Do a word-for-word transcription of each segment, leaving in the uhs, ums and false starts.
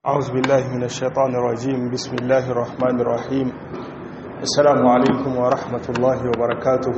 أعوذ بالله من الشيطان الرجيم. بسم الله الرحمن الرحيم. السلام عليكم ورحمة الله وبركاته.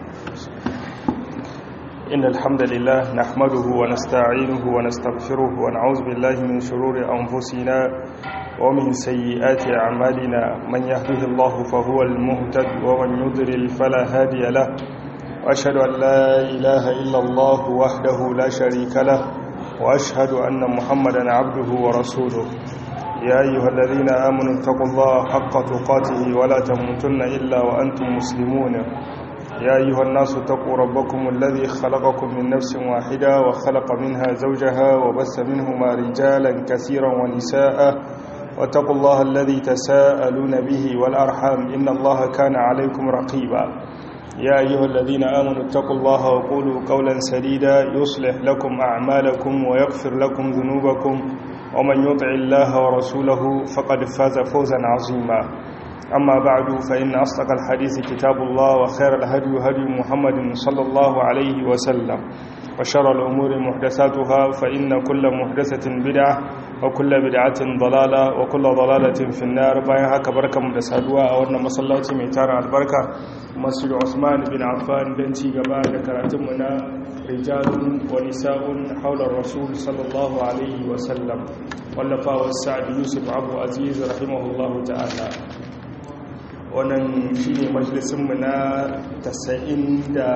إن الحمد لله نحمده ونستعينه ونستغفره ونعوذ بالله من شرور أنفسنا ومن سيئات أعمالنا. من يهده الله فهو المهتد ومن يضلل فلا هادي له، وأشهد أن لا إله إلا الله وحده لا شريك له، وأشهد أن محمدا عبده ورسوله. يا أيها الذين آمنوا اتقوا الله حق تقاته ولا تموتن إلا وأنتم مسلمون. يا أيها الناس اتقوا ربكم الذي خلقكم من نفس واحدة وخلق منها زوجها وبث منهما رجالا كثيرا ونساء، واتقوا الله الذي تساءلون به والأرحام إن الله كان عليكم رقيبا. يا أيها الذين آمنوا اتقوا الله وقولوا قولا سديدا يصلح لكم أعمالكم ويغفر لكم ذنوبكم، ومن يطع الله ورسوله فقد فاز فوزا عظيما. أما بعد، فإن أصدق الحديث كتاب الله، وخير الهدي هدي محمد صلى الله عليه وسلم، وشر الأمور محدثاتها، فإن كل محدثة بدعة وكل بدعة ضلالة وكل ضلالة في النار. باين هكا بركة مدسادوا أولنا مصلاتي ميتارا البركة مسجد عثمان بن عفان بنتي قبال كراتمنا رجال ونساء حول الرسول صلى الله عليه وسلم، واللفا والسعد يوسف عبد عزيز رحمه الله تعالى. wannan shi ne majalisunmu na tasa'in da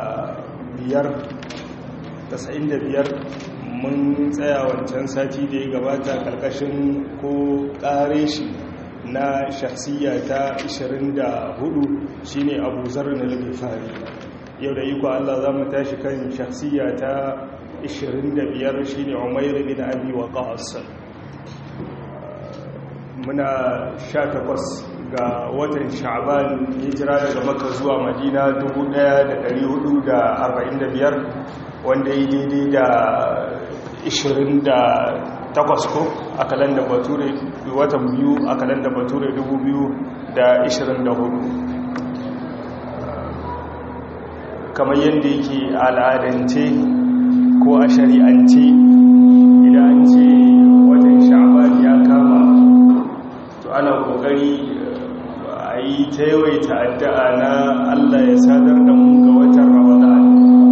biyar. Mun tsaya wancan sati da ya gabata karkashin ko kare shi na shakhsiyya ta ishirin da hudu shine Abu Zarr al-Ghifari. Yau da iko Allah za mu tashi kan shakhsiyya ta ishirin da biyar shine Umayr bin Abi Waqqas. Muna sha takwas ga watan Sha'ban, hijira daga Makka zuwa Madina dubu ɗaya da ɗari hudu da arba'in da biyar, wanda yi daidai da ishirin da takwas ko a kalanda Bature, watan biyu a kalanda Bature dubu biyu da ishirin da hudu. Kamar yadda yake al'adance ko a shari'ance, idan an ce watan Sha'ban ya kama, to ana kokari a yi ta yawaita addu'a na Allah ya sadar da mu ga watan Ramadan.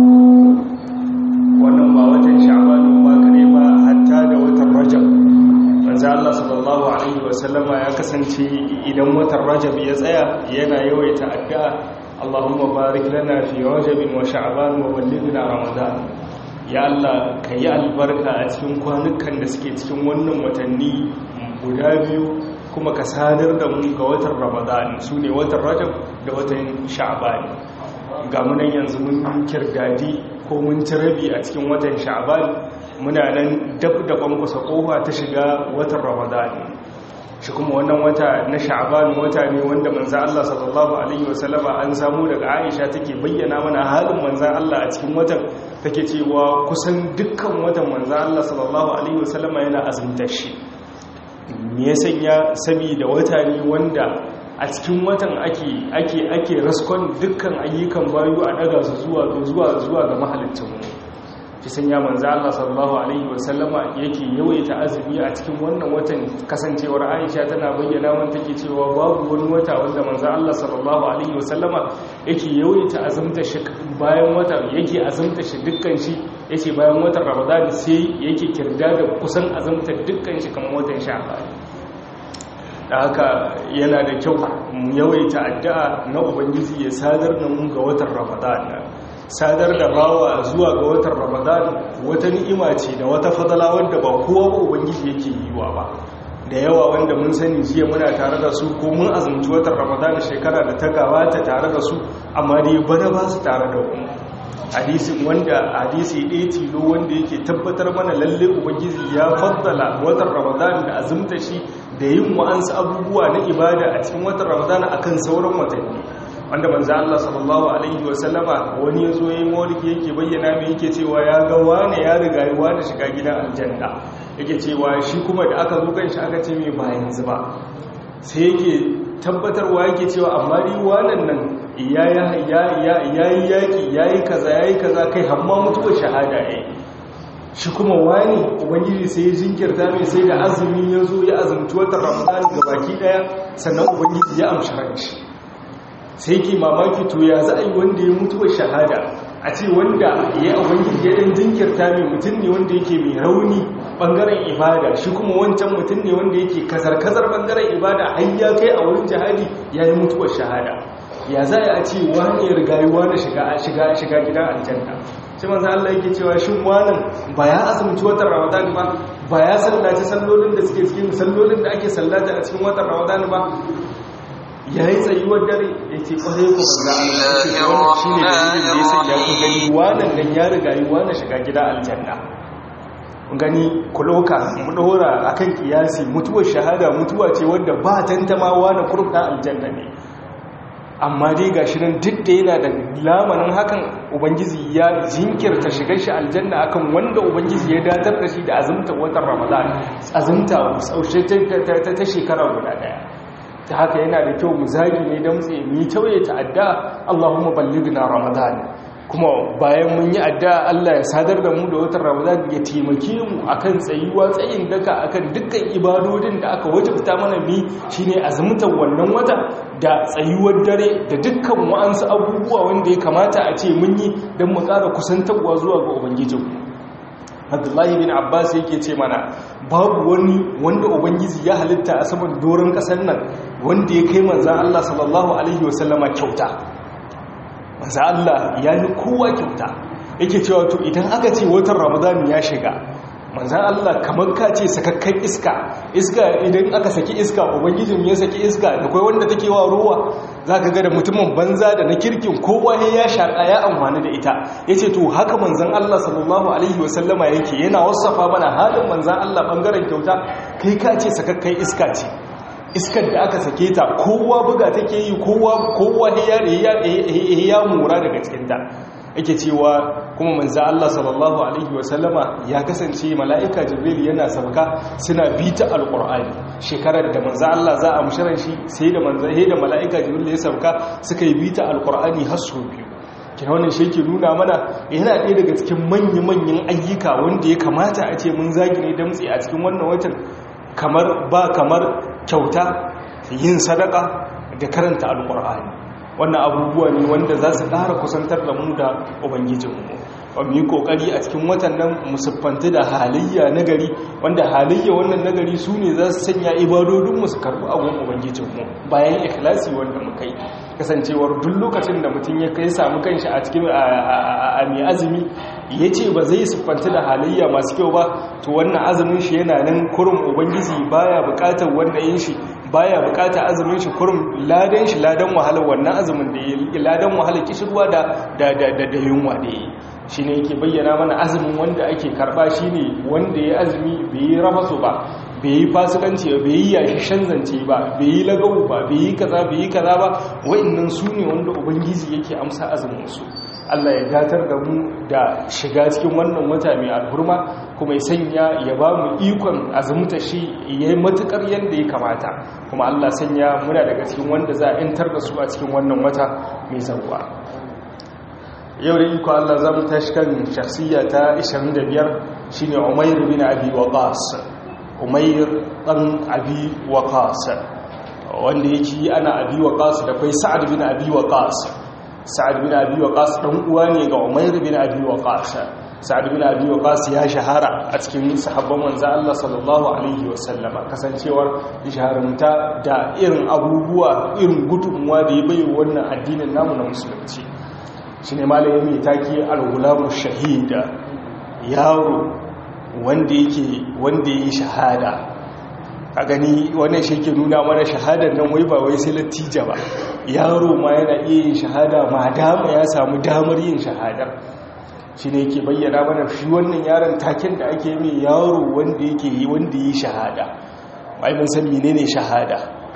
Wannan ba watan Sha'ban ba kare ba, hatta da watan Rajab. Manzo Allah sallallahu alaihi wasallama ya kasance idan watan Rajab ya tsaya yana yawaita addu'a, Allahumma barik lana fi Rajab wa Sha'ban wa ballighna Ramadan. Ya Allah, ka yi albarka a cikin kwanukan da suke cikin wannan watanni guda biyu, kuma ka sadar da mu ga watan Ramadan, su ne watan Rajab da watan Sha'ban. Ga munan yanzu mun kirgadi ko mun ci rabi a cikin watan Sha'ban, muna nan dab da kwankwasa kofa ta shiga watan Ramadan. Shi kuma wannan wata na Sha'ban wata ne wanda manzo Allah sallallahu alaihi wasallama an samu daga Aisha take bayyana mana halin manzo Allah a cikin watan, take cewa kusan dukkan watan manzo Allah sallallahu alaihi wasallama yana azumtar shi. Me ya sanya? Saboda wata ne wanda a cikin watan ake ake ake raskon dukkan ayyukan bayu a daga su zuwa zuwa zuwa ga mahalicin mu. Ki sanya manzo Allah sallallahu alaihi wasallama yake yawaita azumi a cikin wannan watan, kasancewar Aisha tana bayyana mun take cewa babu wani wata wanda manzo Allah sallallahu alaihi wasallama yake yawaita azumta shi bayan wata yake azumta shi dukkan shi yace bayan watan Ramadan sai yake kirda da kusan azumta dukkan shi kamar watan Sha'ban. Da haka yana da kyau mu yawaita addu'a na Ubangiji ya sadar da mu ga watan Ramadan. Sadar da bawa zuwa ga watan Ramadan wata ni'ima ce da wata fadala wanda ba kowa ba Ubangiji yake yi wa ba. Da yawa wanda mun sani jiya muna tare da su, ko mun azumci watan Ramadan shekara da ta gabata tare da su, amma dai bana ba su tare da mu. Hadisin wanda hadisi ɗaya tilo wanda yake tabbatar mana lalle Ubangiji ya faddala watan Ramadan da azumta shi da yin wa'ansu abubuwa na ibada a cikin watan Ramadan akan sauran watanni, wanda manzo Allah sallallahu alaihi wasallama wani yazo yayin maulidi yake bayyana mai yake cewa ya ga wani ya riga yi wani shiga gidan aljanna, yake cewa shi kuma da aka zo kan shi aka ce mai ba yanzu ba, sai yake tabbatarwa yake cewa amma ri wannan nan yayi yayi yaki yayi kaza yayi kaza kai hamma mutuwar shahada yayi. shi kuma wani ubangiji sai ya jinkirta mai sai da azumi ya zo ya azumci watan ramadan ga baki daya sannan ubangiji ya amshi ranshi sai ke mamaki to ya za a yi wanda ya mutuwa shahada a ce wanda ya ubangiji ya dan jinkirta mai mutum ne wanda yake mai rauni bangaren ibada shi kuma wancan mutum ne wanda yake kazar-kazar bangaren ibada har ya kai a wurin jihadi ya yi mutuwar shahada ya za a ce wani ya rigayi wani shiga shiga gidan aljanna sai manzo Allah yake cewa shin wannan ba ya asumci watan Ramadan ba ba ya sallaci sallolin da suke cikin sallolin da ake sallata a cikin watan Ramadan ba yayi tsayuwar dare yace kwarai ko Allah shine dalilin da yasa ya ku gani wannan dan ya rigayi wani shiga gidan aljanna gani kuloka mu dora akan kiyasi mutuwar shahada mutuwa ce wanda ba tantamawa na kurta aljanna ne amma dai ga shi nan duk da yana da lamarin hakan ubangiji ya jinkirta shigar shi aljanna akan wanda ubangiji ya datar da shi da azumta watan ramadan azumta saushe ta shekara guda daya ta haka yana da kyau mu zagi ne damtse mu yi tauye ta'adda Allahumma ballighna ramadan kuma bayan mun yi addu'a Allah ya sadar da mu da watan Ramadan ya taimake mu akan tsayuwa tsayin daka akan dukkan ibadodin da aka wajibta mana mi shine azumtar wannan wata da tsayuwar dare da dukkan wa'ansu abubuwa wanda ya kamata a ce mun yi don mu ƙara kusantarwa zuwa ga ubangijinmu. Abdullahi bin Abbas yake ce mana babu wani wanda ubangiji ya halitta a saman doron ƙasar nan wanda ya kai manzon Allah sallallahu alaihi wasallama kyauta. manzo Allah ya yi kowa kyauta yake cewa to idan aka ce watan Ramadan ya shiga manzo Allah kamar ka ce sakakkan iska iska idan aka saki iska ubangijin ya saki iska da kai wanda take wa ruwa zaka ga da mutumin banza da na kirkin kowa ya shaka ya amfani da ita yace to haka manzon Allah sallallahu alaihi wasallama yake yana wasafa mana halin manzon Allah bangaren kyauta kai ka ce sakakkan iska ce iskar da aka sake ta kowa buga take yi kowa kowa ya ya mura daga cikin ta yake cewa kuma manzo Allah sallallahu alaihi wasallama ya kasance mala'ika jibril yana sabka suna bita alqur'ani shekarar da manzo Allah za a mushiran shi sai da manzo sai da mala'ika jibril ya sabka suka yi bita alqur'ani har su biyu kina wannan shi yake nuna mana yana ɗaya daga cikin manyan ayyuka wanda ya kamata a ce mun zagine damtsi a cikin wannan watan kamar ba kamar kyauta yin sadaka da karanta alkur'ani wannan abubuwa ne wanda za su ƙara kusantar da mu da ubangijinmu ba mu yi ƙoƙari a cikin watan nan musuffanti da halayya nagari wanda halayya wannan nagari su ne za su sanya ibadodinmu su karɓi abin ubangijinmu bayan ikhlasi wanda muka yi kasancewar duk lokacin da mutum ya kai samu kanshi a cikin a mai azumi ya ce ba zai siffanta da halayya masu kyau ba to wannan azumin shi yana nan kurum ubangiji baya bukatar wanda yin shi baya bukatar azumin shi kurum ladan shi ladan wahalar wannan azumin da ya ladan wahalar kishirwa da da da da yunwa da yi shine yake bayyana mana azumin wanda ake karba shine wanda ya azumi bai yi rafasu ba bai yi fasikanci ba bai yi yashi shanzance ba bai yi lagawu ba bai yi kaza bai yi kaza ba wa'annan su ne wanda ubangiji yake amsa azumin su Allah ya datar da mu da shiga cikin wannan wata mai alhurma kuma ya sanya ya ba mu ikon azumta shi ya yi matukar yadda ya kamata kuma Allah sanya muna daga cikin wanda za a intar da su a cikin wannan wata mai zauwa yau da iko Allah za mu tashi kan shakhsiyya ta ishirin da biyar shine Umayr bin Abi Waqas Umayr dan Abi Waqas wanda yake ana Abi Waqas da kai Sa'ad bin Abi Waqas Sa'ad bin Abi Waqas dan uwa ne ga Umayr bin Abi Waqas Sa'ad bin Abi Waqas ya shahara a cikin sahabban manzo Allah sallallahu alaihi wasallama kasancewar shahararta da irin abubuwa irin gudunmuwa da ya bayyana wannan addinin namu na musulunci shine malami mai taki al-gulamu shahida yaro wanda yake wanda yi shahada a gani wannan shi ke nuna mana shahadar nan wai ba wai sai latija ba yaro ma yana iya yin shahada ma dama ya samu damar yin shahadar shi ne yake bayyana mana shi wannan yaron taken da ake mai yaro wanda yake yi wanda yi shahada mai mun san menene shahada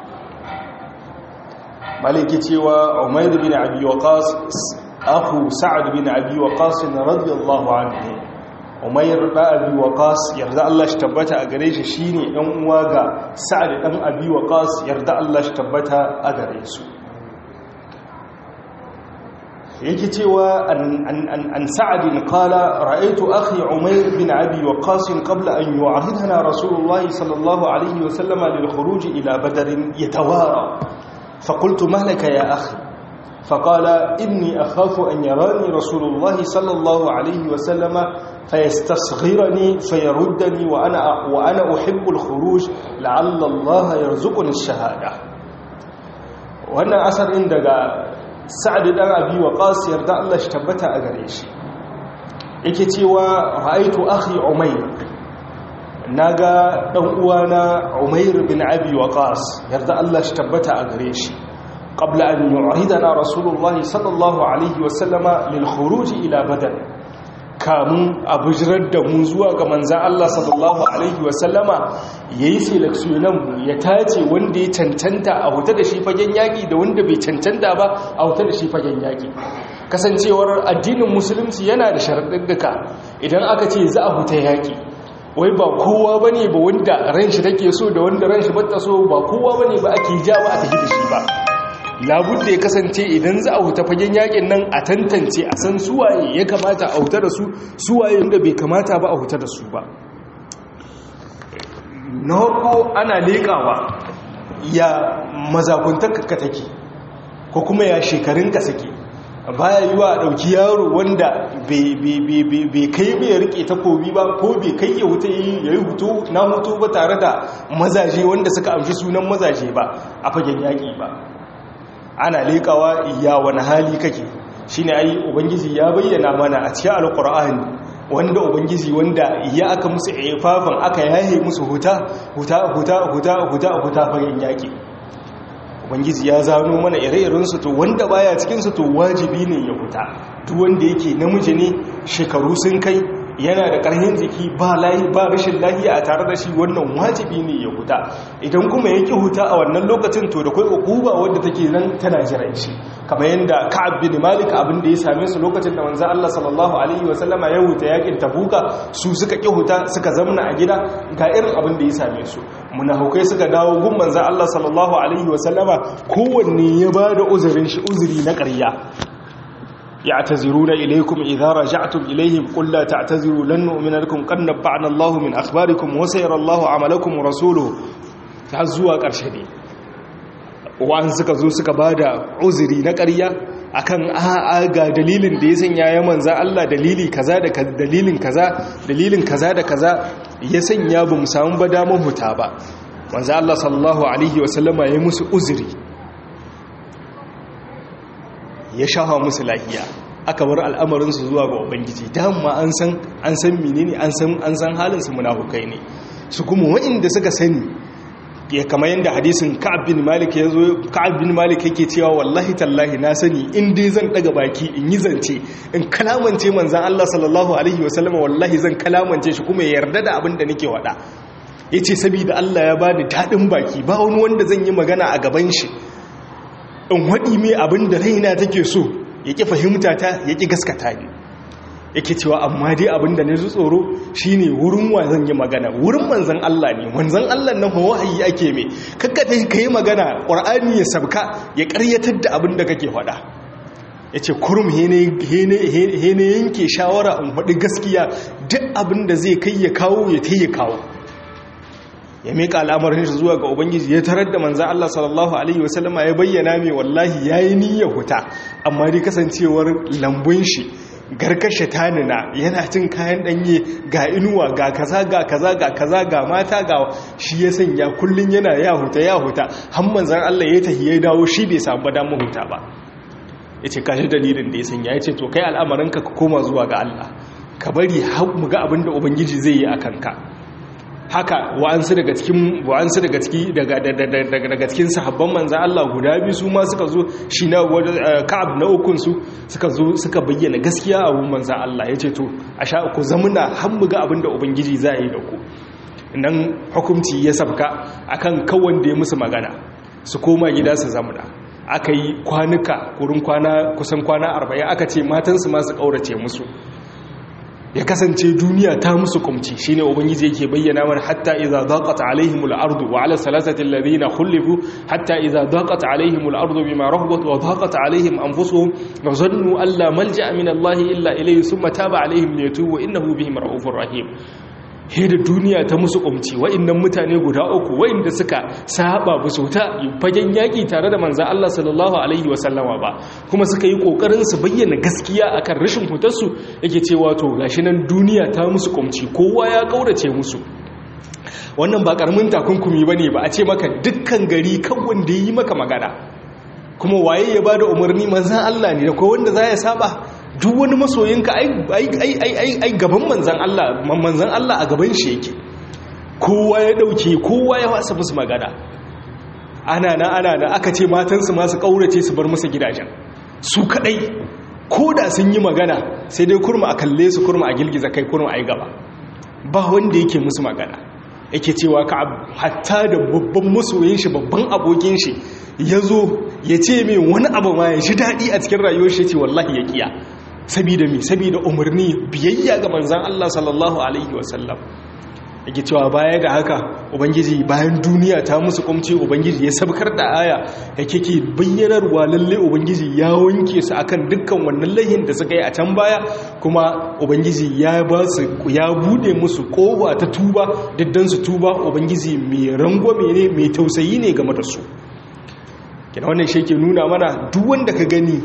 malaki cewa Umayr bin Abi Waqas akhu Sa'd bin Abi Waqas radiyallahu anhu Umayr da Abi Waqas yarda Allah shi tabbata a gare shi shine dan uwa ga Sa'd dan Abi Waqas yarda Allah shi tabbata a gare su yake cewa an sa'adin qala ra'aytu akhi umayr bin abi waqas qabla an yu'ahidana rasulullah sallallahu alayhi wa sallam lil khuruj ila badr yatawara faqultu ma laka ya akhi faqala inni akhafu an yarani rasulullah sallallahu alayhi wa sallam fayastasghirani fayaruddani wa ana wa ana uhibbu al khuruj la'alla allah yarzuquni ash-shahada. Wannan asarin daga sa'ad dan abi waqas yarda Allah shi tabbata a gare shi yake cewa ra'aitu akhi umayr naga dan uwana umayr bin abi waqas yarda Allah shi tabbata a gare shi qabla an yu'ridana rasulullahi sallallahu alaihi wasallama lil khuruj ila badr kamun abujirar da mu zuwa ga manzan Allah sallallahu alaihi wasallama yayi selection mu ya tace wanda ya cancanta a huta da shi fagen yaki da wanda bai cancanta ba a huta da shi fagen yaki. Kasancewar addinin musulunci yana da sharaɗuɗɗuka idan aka ce za a huta yaki wai ba kowa bane ba wanda ran shi take so da wanda ran shi bata so ba kowa bane ba ake jawa a tafi da shi ba. Labudda ya kasance idan za a huta fagen yakin nan a tantance a san suwaye ya kamata a huta da su suwaye da bai kamata ba a huta da su ba. Na hako ana leƙawa ya mazakuntarka take ko kuma ya shekarunka suke baya yi wa ɗauki yaro wanda bai kai bai rike takobi ba ko bai kai ya huta ya yi hutu na hutu ba tare da mazaje wanda suka amshi sunan mazaje ba a fagen yaƙi ba. Ana leƙawa iya wani hali kake shine ai ubangiji ya bayyana mana a cikin alqur'ani wanda ubangiji wanda ya aka musu ifafan aka yaye musu huta huta huta huta huta huta fagen yaki. Ubangiji ya zano mana ire-iren su to wanda baya cikin su to wajibi ne ya huta. Duk wanda yake namiji ne shekaru sun kai yana da ƙarfin jiki ba layi ba rashin lafiya a tare da shi wannan wajibi ne ya huta. Idan kuma yake huta a wannan lokacin to da kai ukuba wanda take nan tana jiran shi kamar yanda Ka'ab bin Malik abin da ya same su lokacin da manzo Allah sallallahu alaihi wasallama ya huta yakin Tabuka su suka ki huta suka zamna a gida ga irin abin da ya same su. Munafikai suka dawo gun manzo Allah sallallahu alaihi wasallama kowanne ya bada uzurin shi uzuri na ƙarya. يعتذرون إليكم إذا رجعتم إليهم قل لا تعتذروا لن نؤمن لكم قد نبعنا الله من أخباركم وسيرى الله عملكم ورسوله تعزوا قرشدي وأن suka zo suka bada uzuri na ƙarya akan a'a ga dalilin da ya sanya ya manza Allah dalili kaza da dalilin kaza dalilin kaza da kaza ya sanya ba mu samu ba damar huta ba. Manza Allah sallallahu alaihi wasallama ya musu uzuri ya shafa musu lahiya aka bar al'amarinsu zuwa ga ubangiji dama an san an san menene an san an san halin su munafukai ne su kuma wanda suka sani ya kamar yanda hadisin Ka'ab bin Malik yazo Ka'ab bin Malik yake cewa wallahi tallahi na sani in dai zan daga baki in yi zance in kalamance manzon Allah sallallahu alaihi wasallam wallahi zan kalamance shi kuma ya yarda da abin da nake wada yace saboda Allah ya bani dadin baki ba wani wanda zan yi magana a gaban shi in waɗi mai abin da raina take so ya ƙi fahimta ta ya ƙi gaskata ne yake cewa amma dai abin da na ji tsoro shi ne wurin wa zan yi magana wurin manzan Allah ne manzan Allah nan wahayi ake mai kakkata ka yi magana ƙwar'ani ya sabka ya ƙaryatar da abin da kake faɗa ya ce kurum hene yanke shawara in faɗi gaskiya duk abin da zai kai ya kawo ya ta ya kawo ya mika al'amarin shi zuwa ga ubangiji ya tarar da manzan Allah sallallahu alaihi wasallama ya bayyana mai wallahi yayi niyyar huta amma dai kasancewar lambun shi garkashe tanina yana cin kayan danye ga inuwa ga kaza ga kaza ga kaza ga mata ga shi ya sanya kullun yana ya huta ya huta har manzan Allah ya tahi ya dawo shi bai samu damar huta ba yace kashi dalilin da ya sanya yace to kai al'amarin ka koma zuwa ga Allah ka bari har mu ga abin da ubangiji zai yi akan ka. Haka wa'ansu daga cikin wa'ansu daga ciki daga daga cikin sahabban manzon Allah guda biyu su ma suka zo shi na Ka'ab na ukun su suka zo suka bayyana gaskiya a wurin manzon Allah yace to a sha ku zamuna har mu ga abinda ubangiji zai yi da ku nan hukunci ya sabka akan kawan da ya musu magana su koma gida su zamuna aka yi kwanuka kurin kwana kusan kwana arba'in aka ce matansu ma su kaurace musu ya kasance duniya ta musu kumci shine ubangiji yake bayyana mana hatta idza daqat alaihimul ardu wa ala salasati alladhina khulifu hatta idza daqat alaihimul ardu bima rahabat wa daqat alaihim anfusuhum wa zannu alla malja'a min allahi illa ilayhi thumma taba alaihim liyatubu innahu bihim raufur rahim. da duniya ta musu kumci wa'annan mutane guda uku wa'anda suka saba musu ta fagen yaki tare da manzon Allah sallallahu alaihi wasallama ba kuma suka yi kokarin su bayyana gaskiya akan rashin hutarsu yake cewa to gashi nan duniya ta musu kumci kowa ya kaurace musu. wannan ba karamin takunkumi bane ba a ce maka dukkan gari kan wanda yi maka magana kuma waye ya bada umarni manzon Allah ne da ko wanda za ya saba duk wani masoyinka ai gaban manzan Allah manzan Allah a gaban shi yake kowa ya dauke kowa ya wasa musu magana ana na ana na aka ce matansu masu kaurace su bar musu gidajen su kadai ko da sun yi magana sai dai kurma a kalle su kurma a girgiza kai kurma a yi gaba ba wanda yake musu magana yake cewa ka hatta da babban masoyin shi babban abokin shi ya zo ya ce mai wani abu ma ya shi daɗi a cikin rayuwar shi ce wallahi ya kiya sabida mi sabida umarni biyayya ga manzan Allah sallallahu alaihi wasallam yake cewa baya da haka ubangiji bayan duniya ta musu kumce ubangiji ya sabkar da aya yake ke bayyanarwa lalle ubangiji ya wanke su akan dukkan wannan laihin da suka yi a can baya kuma ubangiji ya ba su ya bude musu kowa ta tuba diddan su tuba ubangiji mai rangwame ne mai tausayi ne game da su kina wannan shi ke nuna mana duk wanda ka gani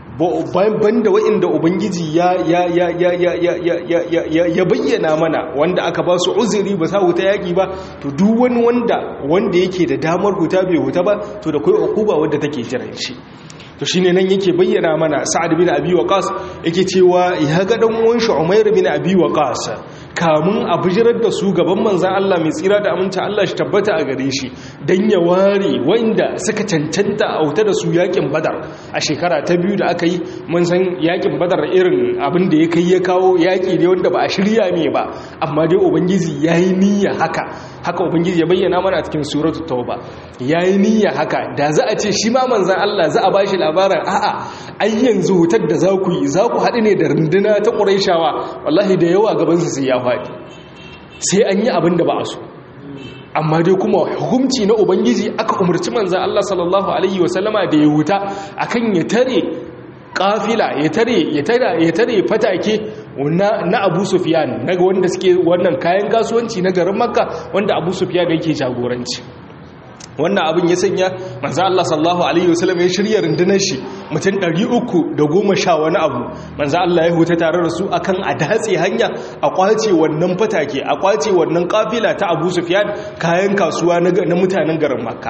banda wa'inda ubangiji ya ya ya ya ya ya ya ya bayyana mana wanda aka ba su uzuri ba sa huta yaki ba to duk wani wanda wanda yake da damar huta bai huta ba to da kai ukuba wanda take jiran shi to shine nan yake bayyana mana Sa'ad bin Abi Waqqas yake cewa ya ga dan uwan shi Umair bin Abi Waqqas kamun a bijirar da su gaban manzan Allah mai tsira da aminta Allah shi tabbata a gare shi don ya ware wanda suka cancanta a wuta da su yakin badar a shekara ta biyu da aka yi mun san yakin badar irin abin da ya kai ya kawo yaki ne wanda ba a shirya ne ba amma dai ubangiji ya yi niyya haka haka ubangiji ya bayyana mana a cikin suratul tauba ya yi niyya haka da za a ce shi ma manzan Allah za a ba shi labarin a'a ai yanzu wutar da za ku yi za ku haɗu ne da runduna ta ƙuraishawa wallahi da yawa gabansu sai ya faɗi sai an yi abin da ba a so amma dai kuma hukunci na ubangiji aka umarci manzan Allah sallallahu alaihi wasallama da ya huta akan ya tare kafila ya tare ya tare ya tare fatake na na Abu Sufyan naga wanda suke wannan kayan kasuwanci na garin Makka wanda Abu Sufyan yake jagoranci wannan abin ya sanya manzo Allah sallallahu alaihi wasallam ya shirya rundunar shi mutum ɗari uku da goma sha wani abu manzo Allah ya huta tare da su akan a datse hanya a kwace wannan fatake a kwace wannan kafila ta Abu Sufyan kayan kasuwa na mutanen garin Makka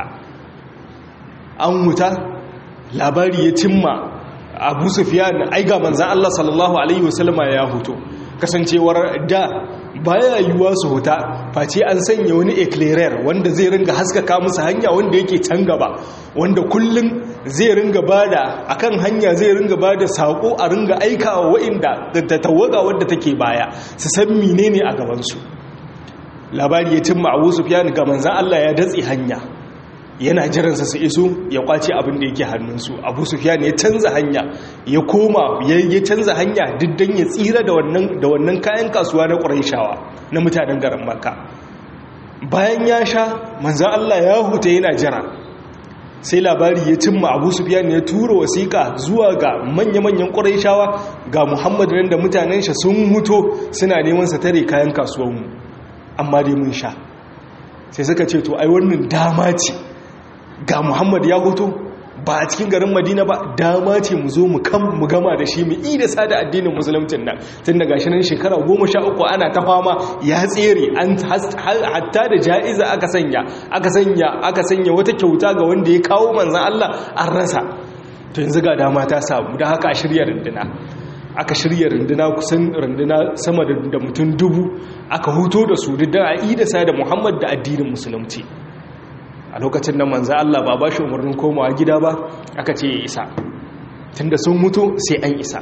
an huta labari ya cimma Abu Sufyan ai ga manzo Allah sallallahu alaihi wasallama ya huto kasancewar da baya yiwuwa su huta face an sanya wani eclairer wanda zai ringa haskaka musu hanya wanda yake can gaba wanda kullum zai ringa bada akan hanya zai ringa bada sako a ringa aikawa wa'inda da tawaga wadda take baya su san menene a gaban su labari ya cimma Abu Sufyan ga manzon Allah ya datse hanya yana jiransa su iso ya kwace abin da yake hannunsu. Abu Sufyan ya canza hanya ya koma ya canza hanya diddan ya tsira da wannan da wannan kayan kasuwa na Qurayshawa na mutanen garin Makka. Bayan ya sha manzon Allah ya huta yana jira sai labari ya cimma Abu Sufyan ya tura wasiƙa zuwa ga manya-manyan Qurayshawa ga Muhammad nan da mutanen shi sun huto suna neman sa tare kayan kasuwanmu amma dai mun sha. Sai suka ce to ai wannan dama ce ga Muhammad ya hoto ba a cikin garin Madina ba dama ce mu zo mu kan mu gama da shi mu yi da sada addinin musulmancin nan tun daga shi nan shekara goma sha uku ana ta fama ya tsere an hatta da ja'iza aka sanya aka sanya aka sanya wata kyauta ga wanda ya kawo manzon Allah an rasa to yanzu ga dama ta samu da haka a shirya runduna aka shirya runduna kusan runduna sama da mutum dubu aka huto da su da a yi da sada Muhammad da addinin musulunci. A lokacin nan manzo Allah ba ba shi umarnin komawa gida ba aka ce ya isa tunda sun mutu sai an isa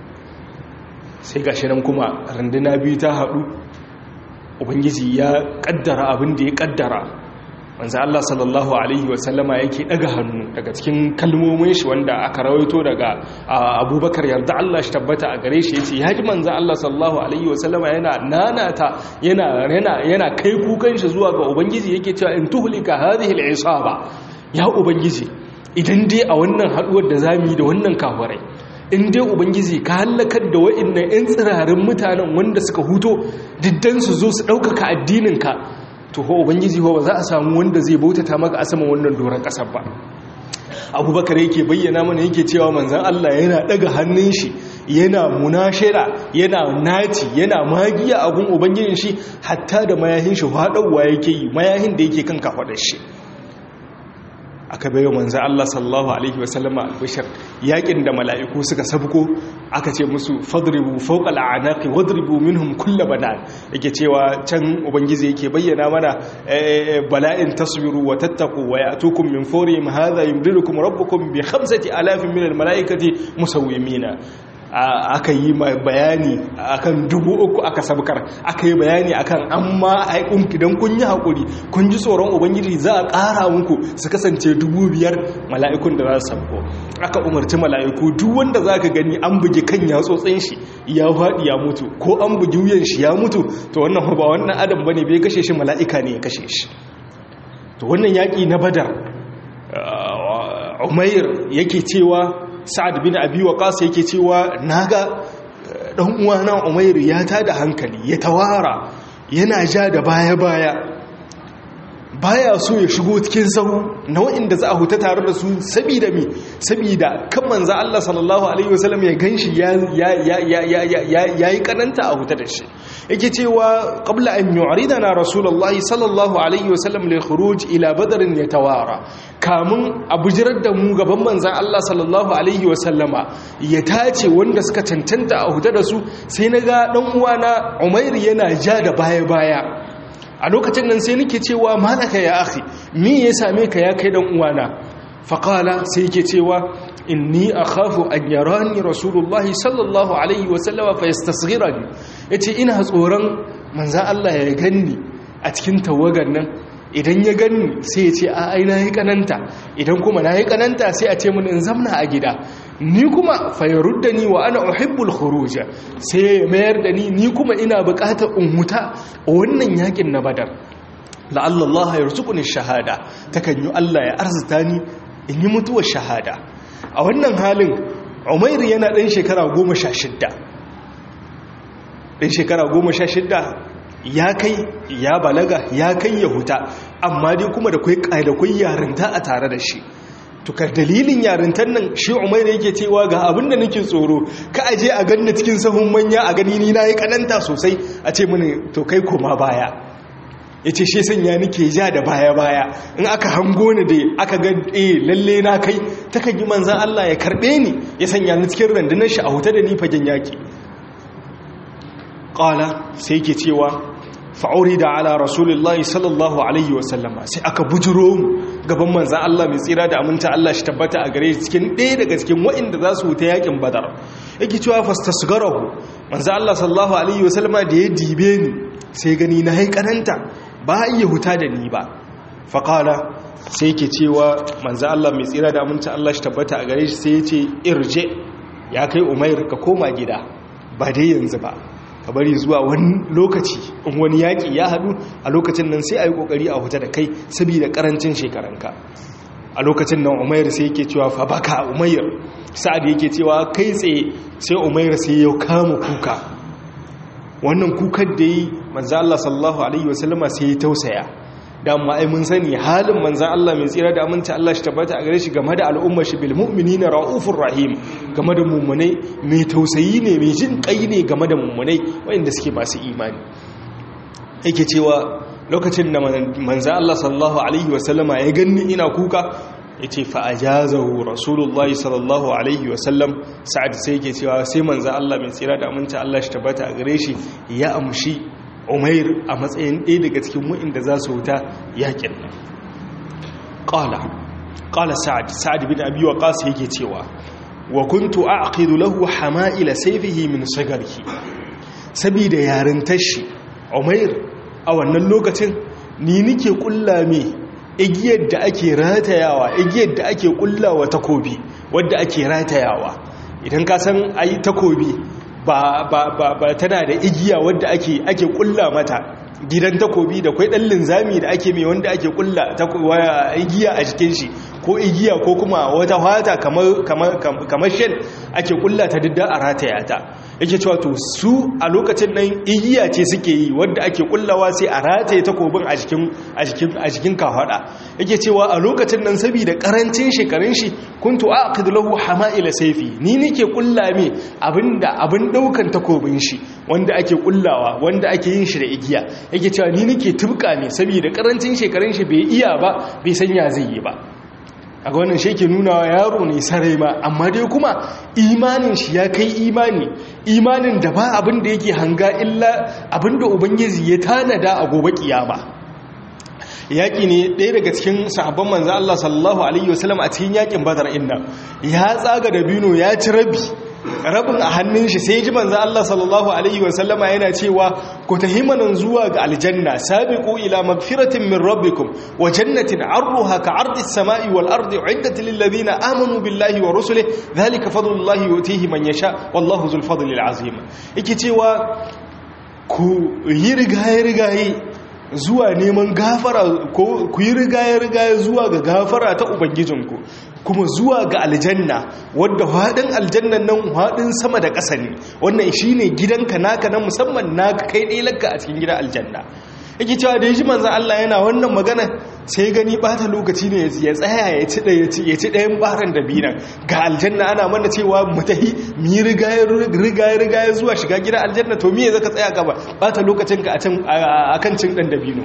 sai gashi nan kuma runduna biyu ta haɗu ubangiji ya kaddara abin da ya kaddara manzo Allah sallallahu alaihi wasallama yake daga hannu daga cikin kalmomin shi wanda aka rawaito daga Abubakar yarda Allah shi tabbata a gare shi yace yaji manzo Allah sallallahu alaihi wasallama yana nanata yana yana yana kai kukan shi zuwa ga ubangiji yake cewa in tuhlika hadhihi al-isaba ya ubangiji idan dai a wannan haduwar da zamu yi da wannan kafirai in dai ubangiji ka halakar da wa'annan yan tsirarin mutanen wanda suka huto diddan su zo su ɗaukaka addinin ka to ho ubangiji ho ba za a samu wanda zai bautata maka a saman wannan doron kasar ba. Abubakar yake bayyana mana yake cewa manzon Allah yana daga hannun shi yana munashira yana naci yana magiya a gun ubangijin shi hatta da mayahin shi hadawa yake yi mayahin da yake kan kafadar shi. Aka bayo manzo Allah sallallahu alaihi wasallam al-bashar yakin da mala'iku suka sabko aka ce musu fadribu fawqa al-a'naqi wadribu minhum kull banan yake cewa can ubangiji yake bayyana mana bala'in tasbiru wa tattaqu wa ya'tukum min fawrihim hadha yumdidukum rabbukum bi khamsati alafin min al-mala'ikati musawwimina. Aka yi bayani akan dubu uku aka sabkar aka yi bayani akan amma aikun idan kun yi hakuri kun ji tsoron ubangiji za a ƙara muku su kasance dubu biyar mala'ikun da za su sabko. Aka umarci mala'iku duk wanda za ka gani an bugi kan yatsotsin shi ya faɗi ya mutu ko an bugi wuyan shi ya mutu to wannan ba wannan adam bane bai kashe shi mala'ika ne ya kashe shi. To wannan yaƙi na Badar Umair yake cewa Sa'ad bin Abi Waqqas yake cewa naga dan uwana Umair ya tada hankali ya tawara yana ja da baya-baya baya so ya shigo cikin sahu na wanda za a huta tare da su saboda me saboda kan manzo Allah sallallahu alaihi wasallam ya ganshi ya ya ya ya ya yayi kananta a huta da shi yake cewa qabla an yu'ridana rasulullahi sallallahu alaihi wasallam li khuruj ila badr yatawara kamun abujirar da mu gaban manzo Allah sallallahu alaihi wasallama ya tace wanda suka cancanta a huta da su sai naga dan uwana Umair yana ja da baya-baya. A lokacin nan sai nake cewa malaka ya akhi me ya same ka ya kai dan uwana faqala sai yake cewa inni akhafu an yarani rasulullahi sallallahu alaihi wasallam fa yastasghirani yace ina tsoron manzon Allah ya ganni a cikin tawagar nan idan ya ganni sai ya ce a ai nayi kananta idan kuma nayi kananta sai a ce mun in zamna a gida ni kuma fayaruddani wa ana uhibbul khuruj sai mayar da ni ni kuma ina buƙatar ummuta wannan yakin na Badar la'alla Allah yarzuquni shahada takan yi Allah ya arzuta ni in yi mutuwar shahada. A wannan halin Umair yana dan shekara goma sha shida dan shekara goma sha shida ya kai ya balaga ya kai ya huta amma dai kuma da kai da kai yarinta a tare da shi. Tukar dalilin yarintar nan shi Umair yake cewa ga abin da nake tsoro ka aje a ganna cikin sahun manya a gani ni nayi kananta sosai a ce mini to kai koma baya yace shi sanya nake ja da baya baya in aka hango ni dai aka ga eh lalle na kai takan yi manzon Allah ya karbe ni ya sanya ni cikin randunar shi a huta da ni fagen yaki. Qala sai yake cewa fa'urida ala rasulillahi sallallahu alaihi wasallama sai aka bujiro gaban manzan Allah mai tsira da aminta Allah shi tabbata a gare shi cikin ɗaya daga cikin waɗanda za su wuta yakin Badar yake cewa fastasgarahu manzan Allah sallallahu alaihi wasallama da ya dibe ni sai gani na haikananta ba iya huta da ni ba faqala sai yake cewa manzan Allah mai tsira da aminta Allah shi tabbata a gare shi sai ya ce irje ya kai Umair ka koma gida ba dai yanzu ba ka bari zuwa wani lokaci in wani yaƙi ya haɗu a lokacin nan sai a yi ƙoƙari a huta da kai saboda ƙarancin shekaranka. A lokacin nan Umair sai yake cewa fa baka Umair sa'ad yake cewa kai tsaye sai Umair sai ya kama kuka wannan kukan da yi manzo Allah sallallahu alaihi wasallama sai ya tausaya da amma ai mun sani halin manzo Allah mai tsira da aminta Allah shi tabbata a gare shi game da al'ummar shi bil mu'minina raufur rahim game da mummunai mai tausayi ne mai jin kai ne game da mummunai wanda suke masu imani yake cewa lokacin da manzo Allah sallallahu alaihi wasallama ya ganni ina kuka yace fa ajazahu rasulullahi sallallahu alaihi wasallam sa'ad sai yake cewa sai manzo Allah mai tsira da aminta Allah shi tabbata a gare shi ya amshi Umair a matsayin ɗaya daga cikin wa'inda za su wuta yakin nan. Ƙala, ƙala Sa'ad, Sa'ad bin Abi Waqqas yake cewa, wa kuntu a'qidu lahu hama'ila sayfihi min sagarhi. Sabida yarintar shi, Umair a wannan lokacin ni nike kulla me igiyar da ake ratayawa igiyar da ake kullawa takobi wadda ake ratayawa idan ka san ayi takobi ba ba ba, ba tana da igiya wadda ake ake kulla mata gidan takobi da kwai dan linzami da ake mai wanda ake kulla igiya a cikin shi ko igiya ko kuma wata fata kamar kamar kamar shell ake kulla ta didda a rataya ta yake cewa to su a lokacin nan igiya ce suke yi wanda ake kullawa sai a rataye takobin a cikin a cikin a cikin kafada yake cewa a lokacin nan saboda karancin shekarun shi kuntu aqid lahu hama'ila sayfi ni nake kulla me abinda abin daukan takobin shi wanda ake kullawa wanda ake yin shi da igiya yake cewa ni nake tubka ne saboda karancin shekarun shi bai iya ba bai sanya zai yi ba a ga wannan shi ke nuna yaro ne sarai ma amma dai kuma imanin shi ya kai imani imanin da ba abin da yake hanga illa abin da ubangiji ya tanada a gobe kiyama yaƙi ne ɗaya daga cikin sahabban manzo Allah sallallahu alaihi wasallam a cikin yaƙin badar inna ya tsaga da bino ya ci rabi rabin a hannun shi sai ji manzo Allah sallallahu alaihi wasallama yana cewa ku tahimanan zuwa ga aljanna sabiqu ila magfiratin min rabbikum wa jannatin arruha ka ardis samai wal ardi uiddat lil ladina amanu billahi wa rusulihi dhalika fadlullahi yutihi man yasha wallahu zul fadli al azim yake cewa ku yi rigaye rigaye zuwa neman gafara ko ku yi rigaye rigaye zuwa ga gafara ta ubangijinku kuma zuwa ga aljanna wadda haɗin aljannan nan haɗin sama da ƙasa ne wannan shi ne gidanka naka na musamman naka kai ɗailarka a cikin gidan aljanna yake cewa da ya ji manzan Allah yana wannan magana sai gani ɓata lokaci ne ya tsaya ya ci ɗayan ɓaran da binan ga aljanna ana mana cewa mutahi mi rigaye-rigaye zuwa shiga gidan aljanna to miye zaka tsaya gaba ɓata lokacinka a kan cin ɗan da bino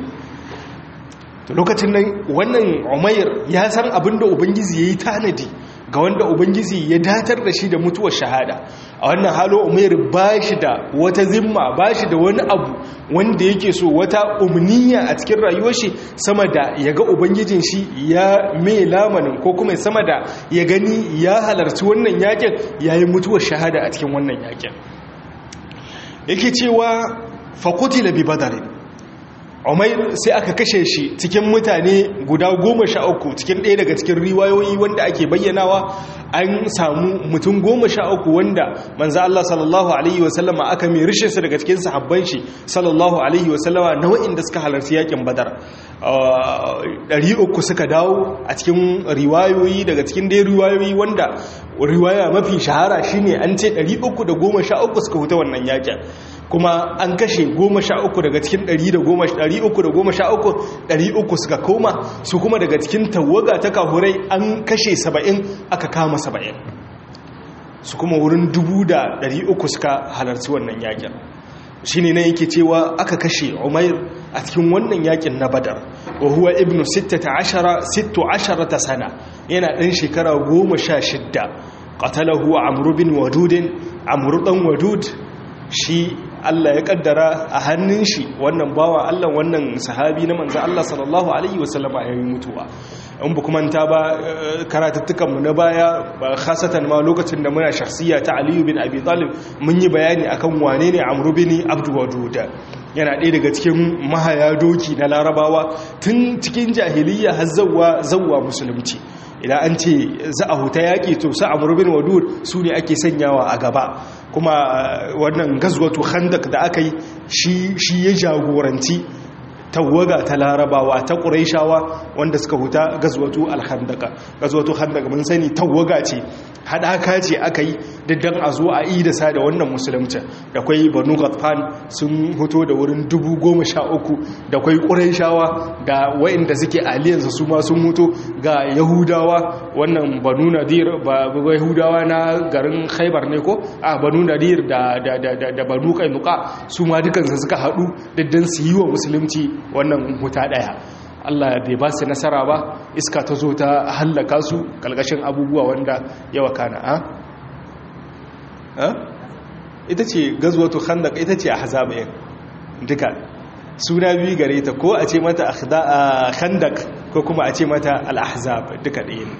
lokacin nan wannan umair ya san abinda ubangiji ya yi tanadi ga wanda ubangiji ya datar da shi da mutuwar shahada a wannan halo umair ba shi da wata zimma ba shi da wani abu wanda yake so wata umniya a cikin rayuwar shi sama da ya ga ubangijin shi ya mai lamanin ko kuma sama da ya gani ya halarci wannan yakin ya yi mutuwar shahada a cikin wannan yakin yake cewa faƙutila bi badarin umair sai aka kashe shi cikin mutane guda goma sha uku cikin ɗaya daga cikin riwayoyi wanda ake bayyanawa an samu mutum goma sha uku wanda manzo Allah sallallahu alaihi wasallama aka mai rishe su daga cikin sahabban shi sallallahu alaihi wasallama na wa'inda suka halarci yakin badar ɗari uku suka dawo a cikin riwayoyi daga cikin dai riwayoyi wanda riwaya mafi shahara shine an ce ɗari uku da goma sha uku suka huta wannan yakin kuma an kashe goma sha uku daga cikin ɗari uku da goma sha uku ɗari uku suka koma su kuma daga cikin tawaga ta kahurai an kashe saba'in aka kama saba'in su kuma wurin dubu da ɗari uku suka halarci wannan yakin shi ne na yake cewa aka kashe umair a cikin wannan yakin na badar wa huwa ibnu sittata ashara sittu asharata sana yana ɗan shekara goma sha shidda qatalahu amru bin wadudin amru ɗan wadud shi Allah ya kaddara a hannun shi wannan bawa Allah wannan sahabi na manzo Allah sallallahu alaihi wasallama ya yi mutuwa in ba kuma ta ba karatuttukan mu na baya ba khasatan ma lokacin da muna shakhsiya ta Ali bin Abi Talib mun yi bayani akan wane ne Amr bin Abd Wadud yana ɗaya daga cikin mahaya doki na Larabawa tun cikin jahiliya har zawwa zawwa musulunci idan an ce za a huta yaƙi to sa Amr bin Wadud su ne ake sanyawa a gaba kuma wannan gazwatu khandak da aka yi shi ya jagoranci tawaga ta larabawa ta ƙuraishawa wanda suka huta gazwatu al-khandaka gazwatu khandaka mun sani tawaga ce hadaka ce aka yi diddan a zo a yi da sa da wannan musulunci da kwai banu ghatfan sun hoto da wurin dubu goma sha uku da kwai ƙuraishawa da wa'inda suke aliyansa su ma sun hoto ga yahudawa wannan banu nadir ba yahudawa na garin khaibar ne ko a banu nadir da da da da banu kainuka su ma dukansu suka haɗu diddan su yi wa musulunci wannan huta ɗaya Allah bai ba su nasara ba iska ta zo ta hallaka su kalkashin abubuwa wanda ya wakana a ita ce gazwatu khandaq ita ce ahzab ɗin duka suna biyu gare ta ko a ce mata khandaq ko kuma a ce mata al-ahzab duka ɗaya ne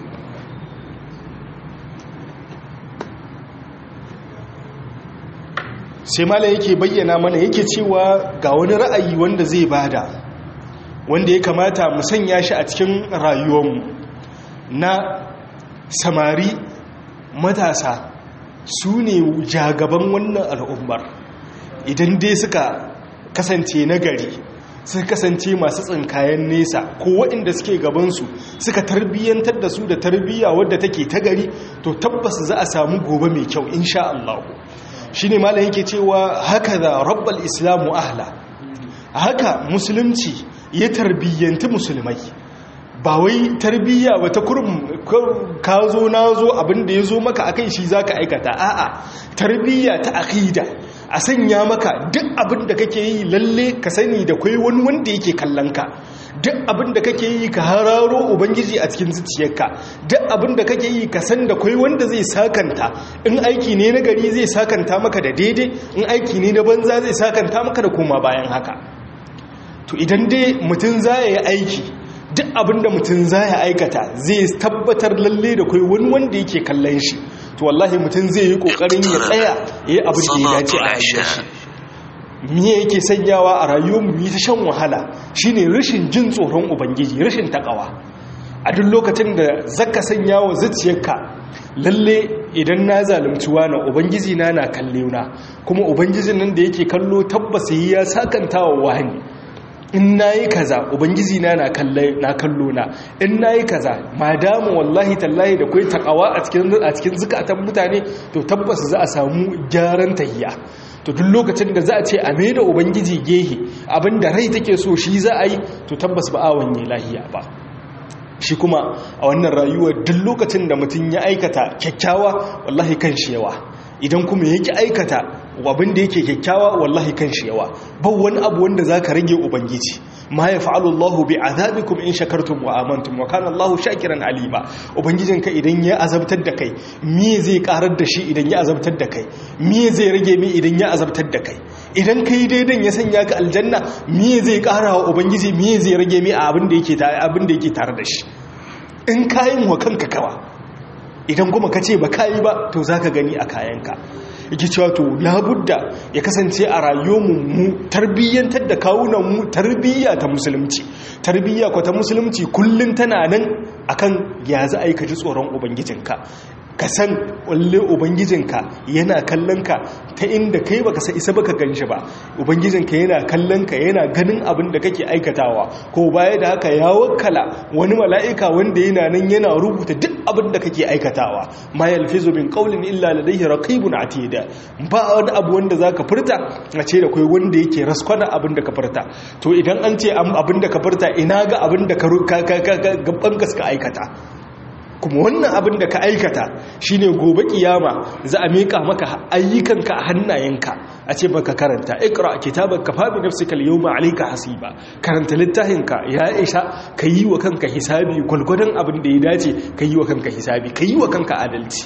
sai malai yake bayyana mana yake cewa ga wani ra'ayi wanda zai bada wanda ya kamata mu sanya shi a cikin rayuwarmu na samari matasa su ne jagaban wannan al'ummar. Idan dai suka kasance nagari, suka kasance masu tsinkayen nesa, ko waɗanda suke gabansu suka tarbiyyantar da su da tarbiyya wadda take ta gari, to tabbas za a samu gobe mai kyau insha Allah. Shi ne malam yake cewa haka da rabbal islamu ahla, haka musulunci ya tarbiyyanti musulmai. Ba wai tarbiyya ba ta kurum ka zo na zo abinda ya zo maka akai shi za ka aikata, a'a tarbiyya ta aqida, a sanya maka duk abinda kake yi lalle ka sani da kai wani wanda yake kallon ka, duk abinda kake yi ka hararo ubangiji a cikin zuciyarka, duk abinda kake yi ka san da kai wanda zai sakanta, in aiki ne na gari zai sakanta maka da daidai, in aiki ne na banza zai sakanta maka da koma bayan haka. To idan dai mutum za ya yi aiki, duk abinda mutum za ya aikata zai tabbatar lalle da kai wani wanda yake kallon shi, to wallahi mutum zai yi kokarin ya tsaya ya yi abin da ya dace a rayuwar shi. Miye yake sanyawa a rayuwar mu yi ta shan wahala shine rashin jin tsoron ubangiji, rashin takawa. A duk lokacin da zaka sanya wa zuciyarka lalle idan na zalunci wani ubangiji na na kalle na, kuma ubangijin nan da yake kallo tabbas ya sakanta wa wani. In nayi kaza ubangiji na na kallo na, in nayi kaza madama wallahi tallahi da kai takawa a cikin a cikin zukatan mutane, to tabbas za a samu gyaran tahiyya. To duk lokacin da za a ce a mai da ubangiji gehe, abinda rai take so shi za a yi, to tabbas ba a wanye lahiya ba. Shi kuma a wannan rayuwar duk lokacin da mutum ya aikata kyakkyawa wallahi kan shi yawa, idan kuma yake aikata abin da yake kyakkyawa wallahi kan shi yawa. Ba wani abu wanda zaka rage ubangiji. Ma yaf'alu Allahu bi'adabikum in shakartum wa amantum wa kana Allahu shakiran alima. Ubangijinka idan ya azabtar da kai, me zai karar da shi idan ya azabtar da kai? Me zai rage mi idan ya azabtar da kai? Idan kai daidan ya sanya ka aljanna, me zai kara wa ubangiji, me zai rage mi a abin da yake abin da yake tare da shi? In kayin wa kanka kawa, idan kuma ka ce ba kayi ba, to za ka gani a kayanka. Yake cewa to labudda ya kasance a rayuwarmu mu tarbiyyantar da kawunanmu tarbiyya ta musulunci. Tarbiyya ko ta musulunci kullum tana nan akan ya za a yi ka ji tsoron ubangijinka, ka san walle ubangijinka yana kallon ka ta inda kai baka sa isa baka ganshi ba. Ubangijinka yana kallon ka, yana ganin abin da kake aikatawa, ko baya da haka ya wakkala wani mala'ika wanda yana nan yana rubuta duk abin da kake aikatawa. Ma yalfizu min qawlin illa ladayhi raqibun atid. Ba wani abu wanda zaka furta a ce da kai wanda yake raskwana abin da ka furta. To idan an ce abin da ka furta, ina ga abin da ka gaban gaska aikata. Kuma wannan abin da ka aikata shine gobe kiyama za a mika maka ayyukanka a hannayenka, a ce baka karanta iqra kitabaka fa bi nafsika al-yawma alayka hasiba. Karanta littafinka ya Aisha, kayi wa kanka hisabi gulgudan abin da ya dace, kayi wa kanka hisabi, kayi wa kanka adalci.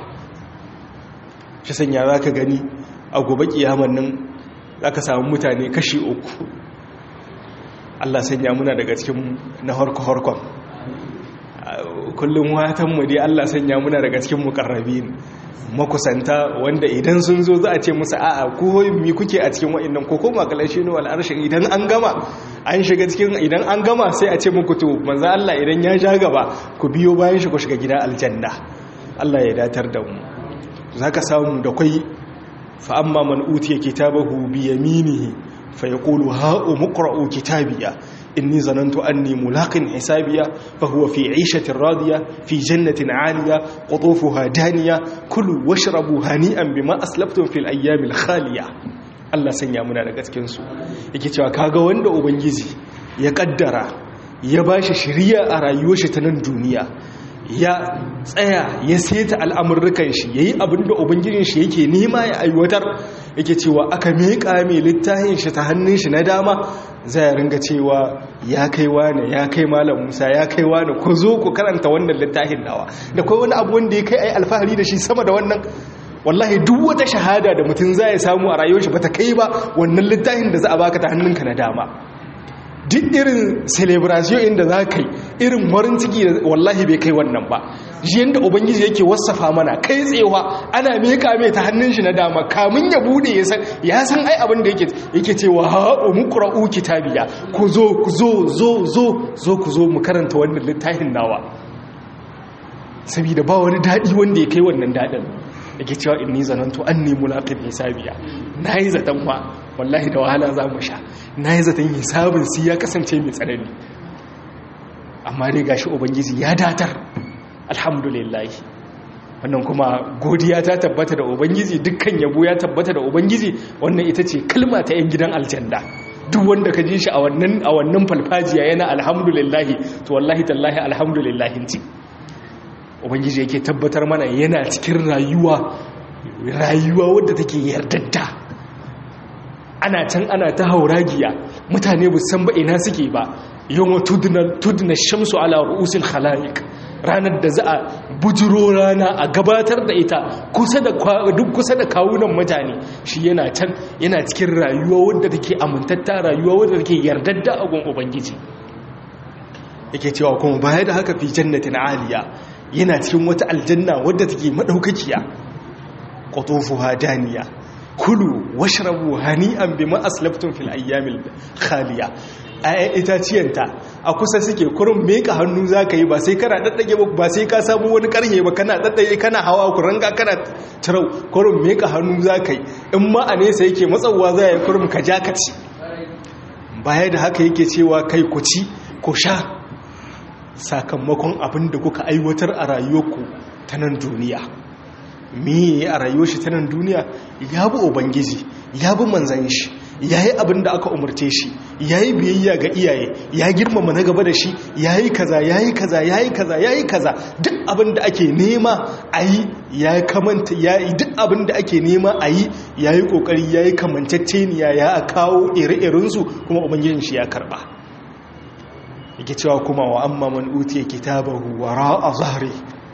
Shi sanya zaka gani a gobe kiyaman nan zaka samu mutane kashi uku. Allah sanya muna daga cikin na harko-harkon. Kullum watanmu dai Allah sanya muna daga cikin mukarrabin makusanta, wanda idan sun zo za a ce musu a'a ko mi kuke a cikin wa'annan, ko kuma kalashi ne wal arshi. Idan an gama an shiga cikin, idan an gama sai a ce muku to manzo Allah idan ya ja gaba ku biyo bayan shi ku shiga gida aljanna. Allah ya datar da mu. Zaka samu da kai fa amma man utiya kitabahu bi yaminihi fa yaqulu ha umqra'u kitabiya inni zanantu anni mulaqin hisabiya fa huwa fi 'ishatin radiya fi jannatin 'aliya qutufuha daniya kulu washrabu hani'an bima aslaftum fil ayyamil khaliya. Allah sanya muna daga cikin su. Yake cewa kaga wanda ubangiji ya kaddara ya bashi shiriya a rayuwar shi ta nan duniya, ya tsaya ya seta al'amurrukan shi, yayi abinda ubangijin shi yake nema ya aiwatar. Yake cewa aka miƙa mai littafin shi ta hannun shi na dama, zai ringa cewa ya kai wane, ya kai malam Musa, ya kai wane, ku zo ku karanta wannan littafin nawa. Da kai wani abu wanda ya kai ai alfahari da shi sama da wannan? Wallahi duk wata shahada da mutum zai samu a rayuwar shi bata kai ba wannan littafin da za a baka ta hannunka na dama. duk irin celebration inda za ka yi irin warin ciki wallahi bai kai wannan ba. Shi yadda ubangiji yake wasafa mana kai tsewa ana meka mai ta hannun shi na dama kamun ya bude ya san ya san ai abin da yake yake cewa ha umqra'u kitabiya ku zo ku zo zo zo zo ku zo mu karanta wannan littafin nawa. Saboda ba wani dadi wanda ya kai wannan dadin. Yake cewa inni zanantu anni mulaqin hisabiya, nayi zaton wa wallahi da wahala za mu sha, nayi zaton hisabin si ya kasance mai tsanani, amma dai gashi ubangiji ya datar. Alhamdulillah, wannan kuma godiya ta tabbata da ubangiji, dukkan yabo ya tabbata da ubangiji. Wannan ita ce kalma ta yan gidan aljanna. Duk wanda ka ji shi a wannan a wannan falfajiya yana alhamdulillah, to wallahi tallahi alhamdulillah ce. Ubangiji yake tabbatar mana yana cikin rayuwa rayuwa wadda take yardadda. Ana can ana ta hauragiya, mutane ba san ba ina suke ba. Yawma tudna tudna shamsu ala ru'usil khalaiq, ranar da za a bujiro rana a gabatar da ita kusa da duk kusa da kawunan mutane. Shi yana can yana cikin rayuwa wadda take amintatta, rayuwa wadda take yardadda a gun ubangiji. Yake cewa kuma baya da haka fi jannatin aliya, yana cikin wata aljanna wadda take madaukakiya. Qutufuha daniya, kulu washrabu hani'an bima aslaftum fil ayyamil khaliya. Ayan itaciyanta a kusa suke, kurin meka hannu zaka yi, ba sai kana daddage ba, ba sai ka samu wani karhe ba kana daddage kana hawa kuranga kana tarau, kurin meka hannu zaka yi. In ma a nesa yake matsawa za ya kurin ka ja ka ci. Baya da haka yake cewa kai ku ci ku sha sakamakon abin da kuka aiwatar a rayuwarku ta nan duniya. Me a rayuwar shi ta nan duniya? Ya bi ubangiji, ya bi manzan shi, ya yi abin da aka umarce shi, ya yi biyayya ga iyaye, ya girmama na gaba da shi, ya yi kaza ya yi kaza ya yi kaza ya yi kaza. Duk abin da ake nema a yi ya kamanta, ya yi duk abin da ake nema a yi ya yi kokari, ya yi kamantacceniya, ya kawo ire-irensu, kuma ubangijin shi ya karba. Yake cewa kuma wa amma man utiya kitabahu wara'a zahri,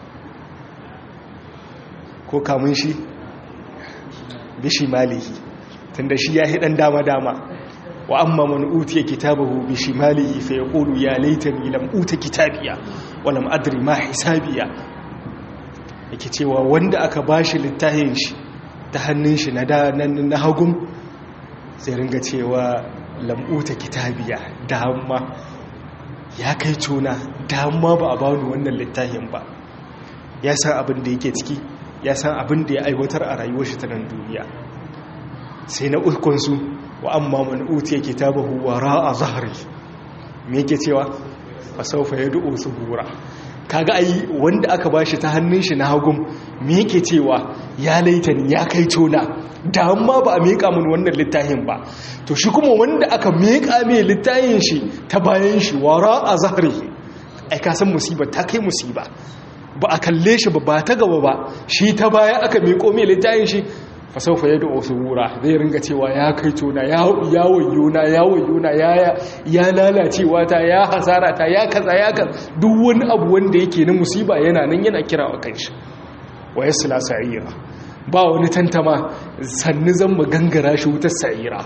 ko kamun shi bishi malihi, tunda shi ya hidan dama-dama. Wa amma man utiya kitabahu bishi malihi fa yaqulu ya laitani lam uta kitabiya wa lam adri ma hisabiya. Yake cewa wanda aka bashi littafin shi ta hannun shi na na hagum sai ringa cewa lam uta kitabiya, da amma ya kai tuna, da amma ba a bani wannan littafin ba. Ya san abin da yake ciki, ya san abin da ya aiwatar a rayuwar shi ta nan duniya. Sai na ulkunsu wa amma man utiya kitabahu wara'a zahri, me yake cewa fa sawfa yad'u subura. Kaga ai wanda aka bashi ta hannun shi na hagum, me yake cewa ya laitani, ya kai tona, da amma ba a meka mun wannan littafin ba. To shi kuma wanda aka meka mai littafin shi ta bayan shi wara'a zahri, ai ka san musiba ta kai musiba. Ba a kalle shi ba, ba ta gaba ba, shi ta baya aka meko mai littafin shi. Fasaufa ya da'o subura, zai ringa cewa ya kai tona, ya wayyona, ya wayyona, ya lalacewa ta, ya hasara ta, ya kaza ya kaza. Duk wani abu wanda yake na musiba yana nan yana kira wa kanshi. Wa yasla sa'ira, ba wani tantama, sannu zan mu gangara shi wutar sa'ira.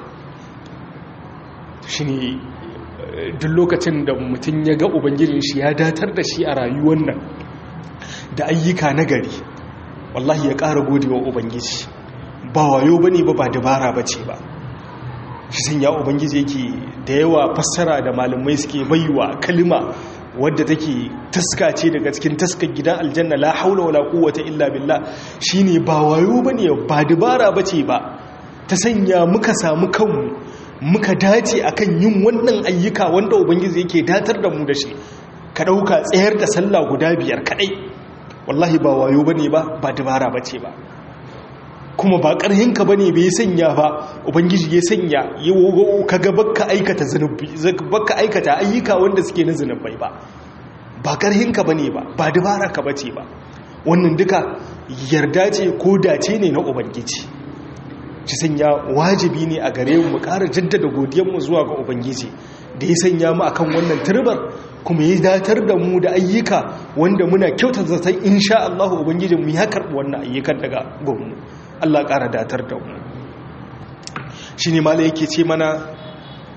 Shine duk lokacin da mutum ya ga ubangijin shi ya datar da shi a rayuwar nan da ayyuka nagari, wallahi ya ƙara godewa ubangiji. Ba wayo bane ba, ba dabara bace ba. Shi san ya ubangiji yake da yawa fassara da malamai suke baiwa kalma wadda take taska ce daga cikin taskar gidan aljanna, la haula wala quwwata illa billah. Shine ba wayo bane ba dabara bace ba, ta sanya muka samu kanmu muka dace akan yin wannan ayyuka wanda ubangiji yake datar da mu da shi. Ka dauka tsayar da sallah guda biyar kadai, wallahi ba wayo bane ba, ba dabara bace ba, kuma ba ƙarhinka ba ne bai sanya ba. Ubangiji ya sanya ka ga baka aikata zunubi, baka aikata ayyuka wanda suke na zunubai ba, ba ƙarhinka ba ne ba, ba dabara ka bace ba. Wannan duka yarda ce ko dace ne na ubangiji. Shi sanya wajibi ne a gare mu ƙara jaddada godiyarmu zuwa ga ubangiji da ya sanya mu akan wannan turbar, kuma ya datar da mu da ayyuka wanda muna kyautar zaton insha Allah ubangijinmu ya karɓi wannan ayyukan daga gwamnu. Allah ƙara datar da mu. Shi ne mala yake ce mana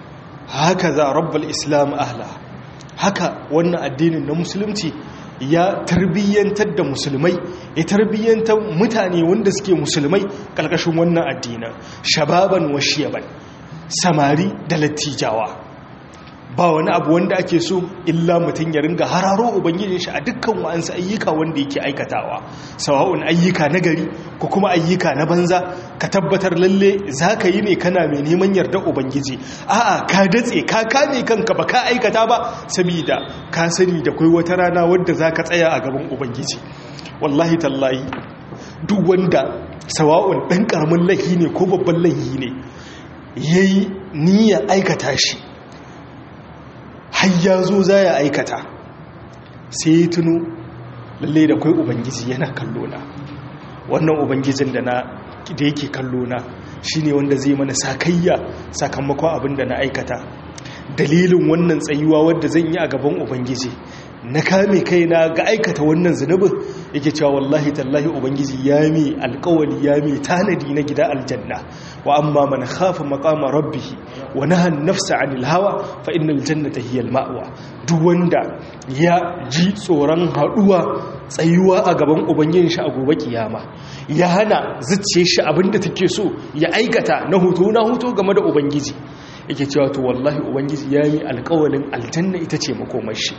haka za rabbul islam ahla, haka wannan addinin na musulunci ya tarbiyyantar da musulmai, ya tarbiyyantar mutane wanda suke musulmai ƙarƙashin wannan addinin, shababan wa shiyaban, samari da lattijawa. Ba wani abu wanda ake so illa mutum ya ringa hararo ubangijin shi a dukkan wa'ansu ayyuka wanda yake aikatawa, sawa'un ayyuka na gari ko kuma ayyuka na banza. Ka tabbatar lalle zaka yi ne kana mai neman yarda ubangiji, a'a ka datse ka kame kanka ba ka aikata ba saboda ka sani da kai wata rana wanda zaka tsaya a gaban ubangiji. Wallahi tallahi duk wanda sawa'un dan karamin laifi ne ko babban laifi ne yayi niyyar aikata shi har ya zo za ya aikata, sai ya tuno lalle da kai ubangiji yana kallo na. Wannan ubangijin da na da yake kallo na shine wanda zai mana sakayya sakamakon abin da na aikata. Dalilin wannan tsayuwa wadda zan yi a gaban ubangiji na kame kaina ga aikata wannan zunubin, yake cewa wallahi tallahi ubangiji ya mi alƙawari, ya mi tanadi na gida aljanna. Wa amma man khafa maqama rabbih wa naha an-nafsa 'anil hawa fa innal jannata hiya al-ma'wa. Duk wanda ya ji tsoron haduwa tsayuwa a gaban ubangijin shi a gobe kiyama, ya hana zuciyar shi abinda take so ya aikata na hutu na hutu game da ubangiji, yake cewa to wallahi ubangiji ya mi alƙawarin aljanna ita ce makomar shi.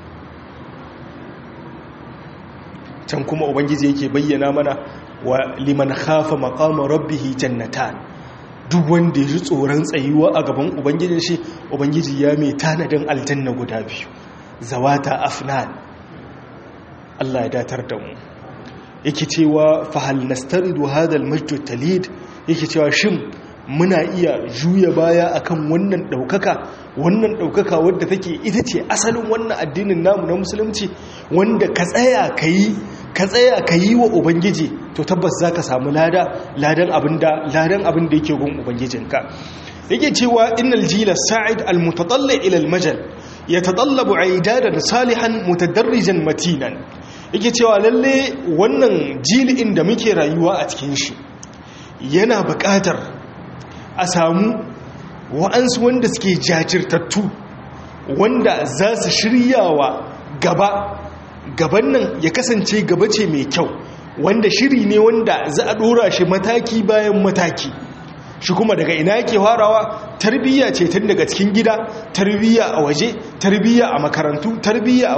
Can kuma ubangiji yake bayyana mana wa liman khafa maqama rabbih jannatan. Duk wanda ya ji tsoron tsayuwa a gaban ubangijin shi, ubangiji ya mai tanadin aljanna guda biyu, zawata afnan. Allah ya datar da mu. Yake cewa fa hal nastaridu hadha al-majd talid, yake cewa shin muna iya juya baya akan wannan daukaka, wannan daukaka wadda take ita ce asalin wannan addinin namu na musulunci, wanda ka tsaya kai ka tsaya ka yi wa ubangiji, to tabbas za ka samu lada ladan abinda ladan abinda yake gun ubangijinka. Yake cewa innal jila sa'id almutatalli ila almajal yatatallabu aidadan salihan mutadarrijan matinan. Yake cewa lalle wannan jili'in da muke rayuwa a cikin shi yana buƙatar a samu wa'ansu wanda suke jajirtattu, wanda za su shiryawa gaba gaban nan ya kasance gaba ce mai kyau, wanda shiri ne wanda za a dora shi mataki bayan mataki. Shi kuma daga ina yake farawa? Tarbiyya ce tun daga cikin gida, tarbiyya a waje, tarbiyya a makarantu, tarbiyya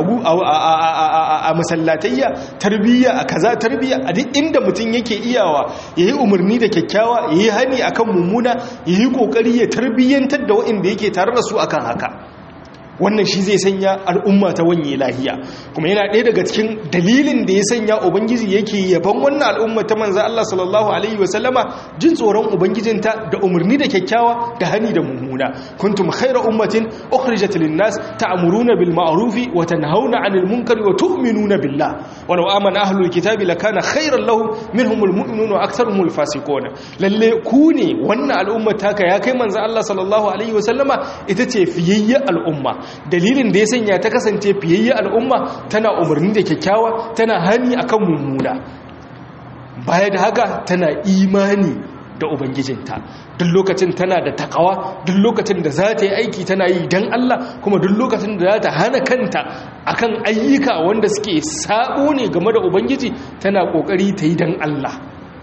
a masallatayya, tarbiyya a kaza, tarbiyya a duk inda mutum yake iyawa yayi umarni da kyakkyawa, yayi hani akan mummuna, yayi kokari ya tarbiyyantar da waɗanda yake tare da su akan haka. Wannan shi zai sanya al'umma ta wanye lahiya, kuma yana ɗaya daga cikin dalilin da ya sanya ubangiji yake yaban wannan al'umma ta manzo Allah sallallahu alaihi wasallama, jin tsoron ubangijinta da umarni da kyakkyawa da hani da mummuna. Kuntum khayra ummatin ukhrijat lin-nas ta'muruna bil ma'rufi wa tanhauna 'anil munkari wa tu'minuna billah wa law amana ahlul kitabi lakana khayran lahum minhumul mu'minuna wa aktharuhumul fasiqun. Lalle ku ne wannan al'umma taka ya kai manzo Allah sallallahu alaihi wasallama, ita ce fiyayya al'umma. Dalilin da ya sanya ta kasance fiyayya al'umma, tana umarni da kyakkyawa, tana hani akan mummuna. Baya da haka tana imani da ubangijinta, duk lokacin tana da takawa, duk lokacin da za ta yi aiki tana yi don Allah, kuma duk lokacin da za ta hana kanta akan ayyuka wanda suke sabo ne game da ubangiji, tana kokari ta yi don Allah.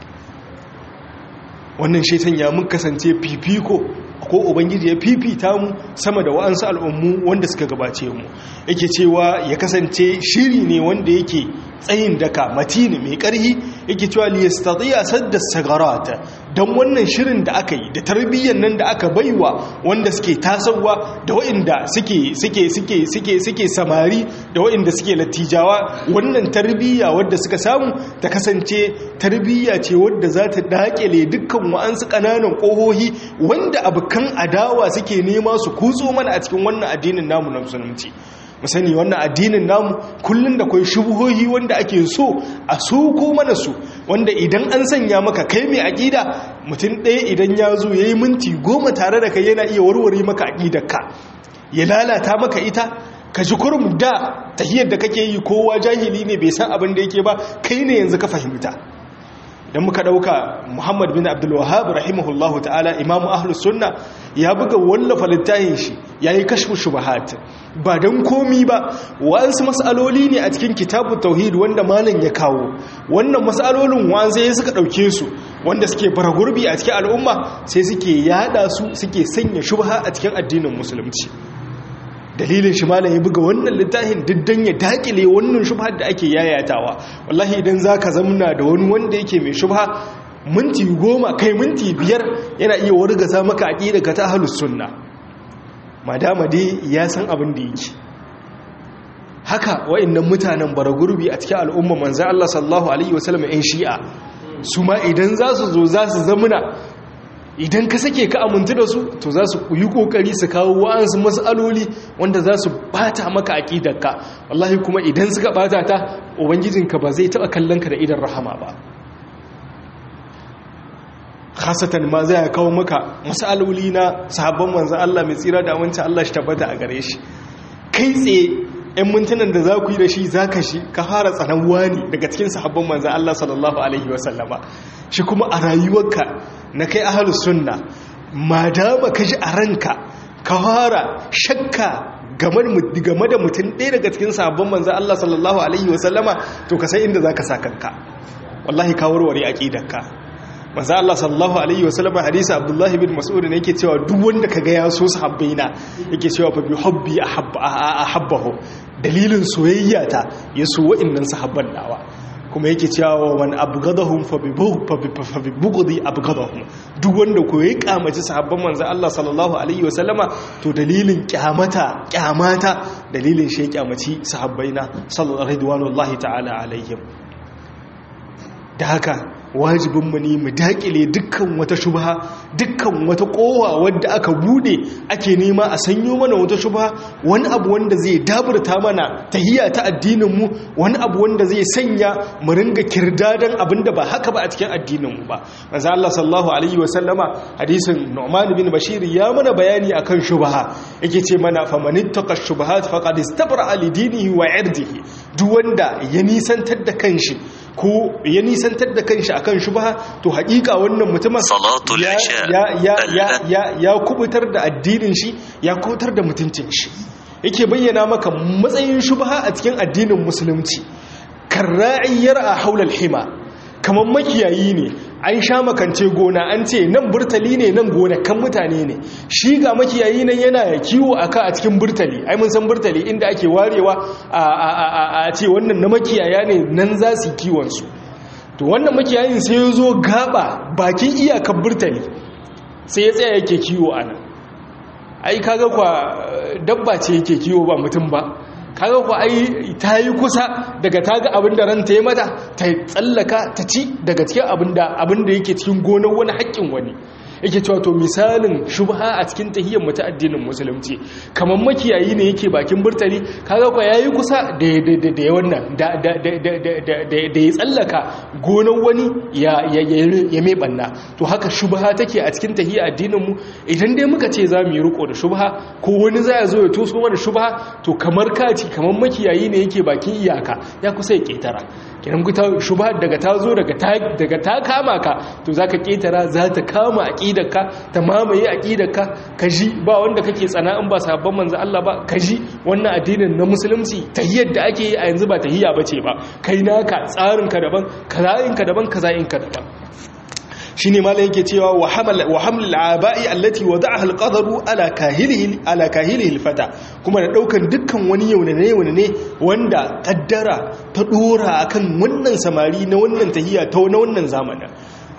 Wannan shi sanya mun kasance fifiko, ko ubangiji ya fifita mu sama da wa'ansu al'ummu wanda suka gabace mu. Yake cewa ya kasance shiri ne wanda yake tsayin daka, matini mai ƙarhi. Yake cewa li yastati'a sadda sagarata, dan wannan shirin da aka yi da tarbiyyar nan da aka baiwa wanda suke tasowa, da waɗanda suke suke suke suke suke samari, da waɗanda suke latijawa, wannan tarbiyya wadda suka samu ta kasance tarbiyya ce wadda za ta dakile dukkan wa'ansu ƙananan ƙohohi wanda abukan adawa suke nema su kutso mana a cikin wannan addinin namu na musulunci. Mu sani wannan addinin namu kullun da kai shubuhohi wanda ake so a soko mana su, wanda idan an sanya maka kai mai aqida, mutum ɗaya idan ya zo yayi minti goma tare da kai yana iya warware maka aqidarka, ya lalata maka ita. Ka ji kurum da tahiyar da kake yi kowa jahili ne bai san abin da yake ba, kai ne yanzu ka fahimta. idan muka dauka Muhammad bin Abdul Wahhab rahimahullahu ta'ala imamu ahlus sunna ya buga wallafa littafin shi yayi kashfu shubahat ba dan komi ba wa'ansu mas'aloli ne a cikin kitabut tauhid wanda malam ya kawo wannan mas'alolin wa'ansu sai suka dauke su wanda suke bara gurbi a cikin al'umma sai suke yada su suke sanya shubha a cikin addinin musulunci dalilin shi malam ya buga wannan littafin diddan ya dakile wannan shubhar da ake yayatawa wallahi idan zaka zamna da wani wanda yake mai shubha minti goma kai minti biyar yana iya wargaza maka aqida ka ta ahlus sunna madama dai ya san abin da yake haka wayannan mutanen baragurbi a cikin al'umma manzo Allah sallallahu alaihi wasallam ɗin shi'a su ma idan za su zo za su zamna idan ka sake ka amintu da su to za su yi kokari su kawo wa'ansu mas'aloli wanda za su bata maka aqidarka wallahi kuma idan suka bata ta ubangijinka ba zai taba kallon ka da idan rahama ba khasatan ma zai kawo maka mas'aloli na sahabban manzon Allah mai tsira da wancan Allah shi tabbata a gare shi kai tsaye ɗan mintunan da za ku yi da shi za ka shi ka fara tsananwa ne daga cikin sahabban manzan Allah sallallahu Alaihi wasallama shi kuma a rayuwarka na kai ahalus sunna ma dama ka ji a ranka ka fara shakka game da mutum ɗaya daga cikin sahabban manzan Allah sallallahu Alaihi wasallama to ka san inda za ka sa kanka wallahi ka warware aƙidarka manzo Allah sallallahu alaihi wasallam hadisi Abdullah ibn Mas'ud ne yake cewa duk wanda kaga ya so sahabbaina yake cewa fa bi hubbi ahabbahu dalilin soyayya ta ya so wa'annan sahabban dawa kuma yake cewa man abghadahum fa bi fa bi bughdi abghadahum duk wanda ko yayi kamaci sahabban manzo Allah sallallahu alaihi wasallama to dalilin kyamata kyamata dalilin shi kyamaci sahabbaina sallallahu ta'ala alaihim da haka wajibinmu ne mu dakile dukkan wata shubha dukkan wata kowa wadda aka bude ake nema a sanyo mana wata shubha wani abu wanda zai daburta mana tahiyya ta addininmu wani abu wanda zai sanya mu ringa kirdadan abinda ba haka ba a cikin addininmu ba manzo Allah sallallahu alaihi wasallama hadisin Nu'man bin Bashir ya mana bayani akan shubha yake ce mana famanittaqa shubuhat faqad istabra li dinihi wa irdihi duk wanda ya nisantar da kanshi ko ya nisantar da kanshi akan shubha to haƙiƙa wannan mutumin ya ya ya ya ya ya kubutar da addinin shi ya kubutar da mutuncin shi yake bayyana maka matsayin shubha a cikin addinin musulunci karra'iyar a haulal hima kamar makiyayi ne an sha makance gona an ce nan burtali ne nan gonakan mutane ne shi ga makiyayi nan yana kiwo aka a cikin burtali ai mun san burtali inda ake warewa a ce wannan na makiyaya ne nan za su kiwon su to wannan makiyayin sai ya zo gaba bakin iyakar burtali sai ya tsaya yake kiwo a nan ai kaga kwa dabba ce yake kiwo ba mutum ba kaga kwa ai ta yi kusa daga ta ga abin da ranta ya mata ta tsallaka ta ci daga cikin abin da abin da yake cikin gonar wani haƙƙin wani yake cewa to misalin shubha a cikin tahiyyar mu ta addinin musulunci kamar makiyayi ne yake bakin burtali kaga kwa yayi kusa da da da wannan da da da da ya tsallaka gonar wani ya ya mai banna to haka shubha take a cikin tahiyyar addinin mu idan dai muka ce za mu yi riko da shubha ko wani zai zo ya toso mana shubha to kamar kaci kamar makiyayi ne yake bakin iyaka ya kusa ya ketara kiran ku ta shubha daga ta zo daga ta daga ta kama ka to zaka ketara za ta kama aqidarka ta mamaye aqidarka kaji ba wanda kake tsana in ba sabon manzo Allah ba kaji wannan addinin na musulunci tahiyyar da ake yi a yanzu ba tahiyya bace ba kai naka tsarin ka daban kaza'in ka daban kaza'in ka daban shine malai yake cewa wa hamal wa haml al-aba'i allati wada'aha al-qadaru ala kahilihi ala kahilihi al-fata kuma da daukan dukkan wani yaune ne yaune ne wanda kaddara ta dora akan wannan samari na wannan tahiyya ta na wannan zamanin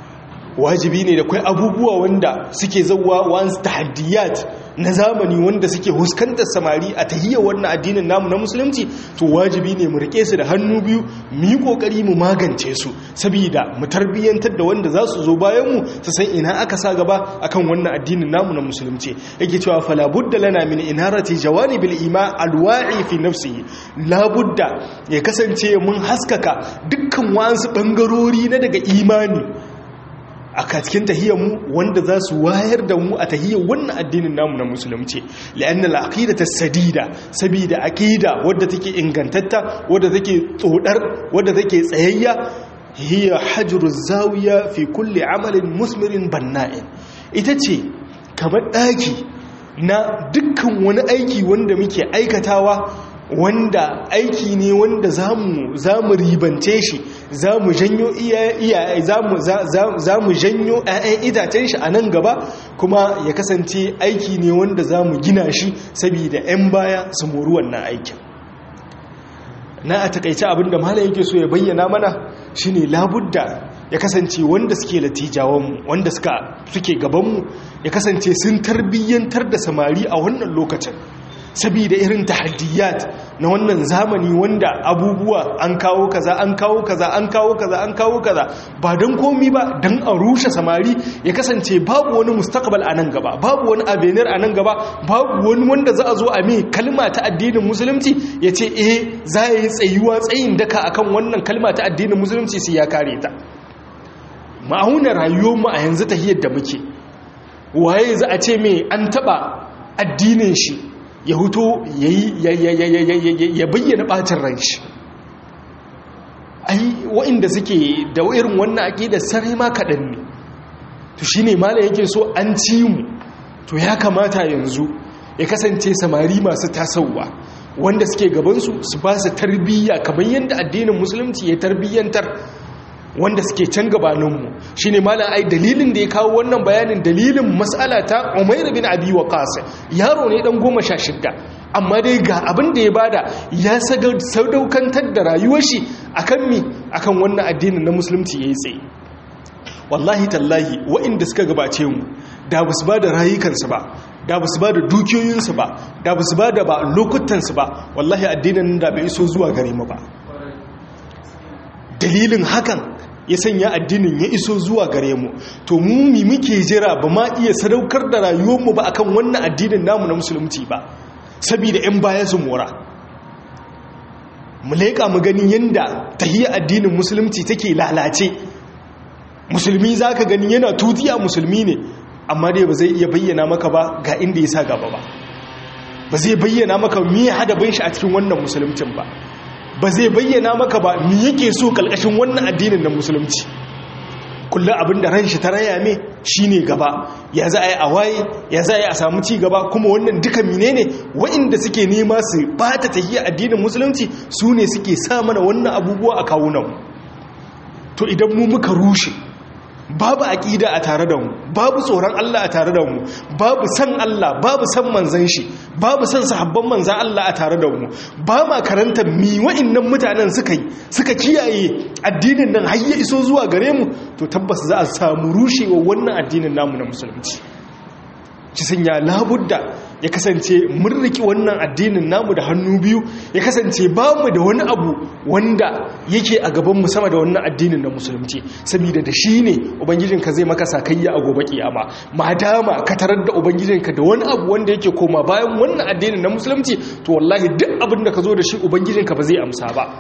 wajibi ne da kai abubuwa wanda suke zawwa wa'ans tahaddiyat na zamani wanda suke huskantar samari a tahiyyar wannan addinin namu na musulunci to wajibi ne mu rike su da hannu biyu mu yi kokari mu magance su saboda mu tarbiyyantar da wanda za su zo bayan mu su san ina aka sa gaba akan wannan addinin namu na musulunci yake cewa fala budda lana min inarati jawanibil iman alwa'i fi nafsihi la budda ya kasance mun haskaka dukkan wa'ansu bangarori na daga imani a cikin tahiyyarmu wanda za su wayar da mu a tahiyyar wannan addinin namu na musulunci la'anna al-aqidatu sadida sabida aqida wadda take ingantatta wadda take tsodar wadda take tsayayya hiya hajru zawiya fi kulli amalin musmirin banna'in, ita ce kamar ɗaki na dukkan wani aiki wanda muke aikatawa, wanda aiki ne wanda zamu zamu ribance shi, zamu janyo iya zamu zamu janyo ƴaƴan itacen shi a nan gaba, kuma ya kasance aiki ne wanda zamu gina shi saboda ƴan baya su mori wannan aikin. Na a takaice abinda malam yake so ya bayyana mana shine labudda ya kasance wanda suke latijawanmu, wanda suka suke gabanmu, ya kasance sun tarbiyyantar da samari a wannan lokacin, saboda irin tahaddiyat na wannan zamani wanda abubuwa an kawo kaza an kawo kaza an kawo kaza an kawo kaza ba don komi ba don a rushe samari, ya kasance babu wani mustaqbal a nan gaba, babu wani avenir a nan gaba, babu wani wanda za a zo a mai kalma ta addinin musulunci ya ce eh za a yi tsayuwa tsayin daka akan wannan kalma ta addinin musulunci sai ya kare ta. ma'aunar rayuwarmu a yanzu ta hiyar da muke, waye za a ce mai an taba addinin shi ya huto ya bayyana bacin ran shi? ai wa'inda suke da irin wannan aqida sarai ma kadan ne. to shine malai yake so an ci mu, to ya kamata yanzu ya kasance samari masu tasowa wanda suke gaban su su ba su tarbiyya kamar yadda addinin musulunci ya tarbiyyantar wanda suke can gabaninmu. shi ne malam ai dalilin da ya kawo wannan bayanin, dalilin matsala ta Umair bin Abi Waqas, yaro ne dan goma sha shidda, amma dai ga abin da ya bada, ya sadaukantar da rayuwar shi akan mi akan wannan addinin na musulunci yayi tsaye. wallahi tallahi wa'inda suka gabace mu da basu ba da rayukansu ba, da basu ba da dukiyoyinsu ba, da basu ba da ba lokutansu ba, wallahi addinin da bai iso zuwa gare mu ba. dalilin hakan ya sanya addinin ya iso zuwa gare mu. to mu mi muke jira ba ma iya sadaukar da rayuwarmu ba akan wannan addinin namu na musulunci ba, saboda ƴan baya su mora. mu leƙa mu gani yanda tahiyya addinin musulunci take lalace. musulmi zaka gani yana tutiya musulmi ne, amma dai ba zai iya bayyana maka ba ga inda ya sa gaba ba, ba zai bayyana maka me hadabin shi a cikin wannan musuluncin ba, ba zai bayyana maka ba mi yake so kalkashin wannan addinin na musulunci. kullum abinda ran shi ta raya me shine gaba, ya za a yi a waye, ya za a yi a samu ci gaba. kuma wannan duka menene waɗanda suke nema su bata tahiyya addinin musulunci su ne suke sa mana wannan abubuwa a kawunan. to idan mu muka rushe, babu aqida a tare da mu, babu tsoron Allah a tare da mu, babu san Allah, babu san manzon shi, babu san sahabban manzon Allah a tare da mu, ba ma karanta mi wa'annan mutanen suka yi suka kiyaye addinin nan har ya iso zuwa gare mu, to tabbas za a samu rushewa wannan addinin namu na musulunci. ci sanya labudda ya kasance mun riki wannan addinin namu da hannu biyu, ya kasance ba mu da wani abu wanda yake a gaban mu sama da wannan addinin na musulunci, saboda da shi ne ubangijinka zai maka sakayya a gobe kiyama. madama ka tarar da ubangijinka da wani abu wanda yake koma bayan wannan addinin na musulunci, to wallahi duk abin da ka zo da shi ubangijinka ba zai amsa ba.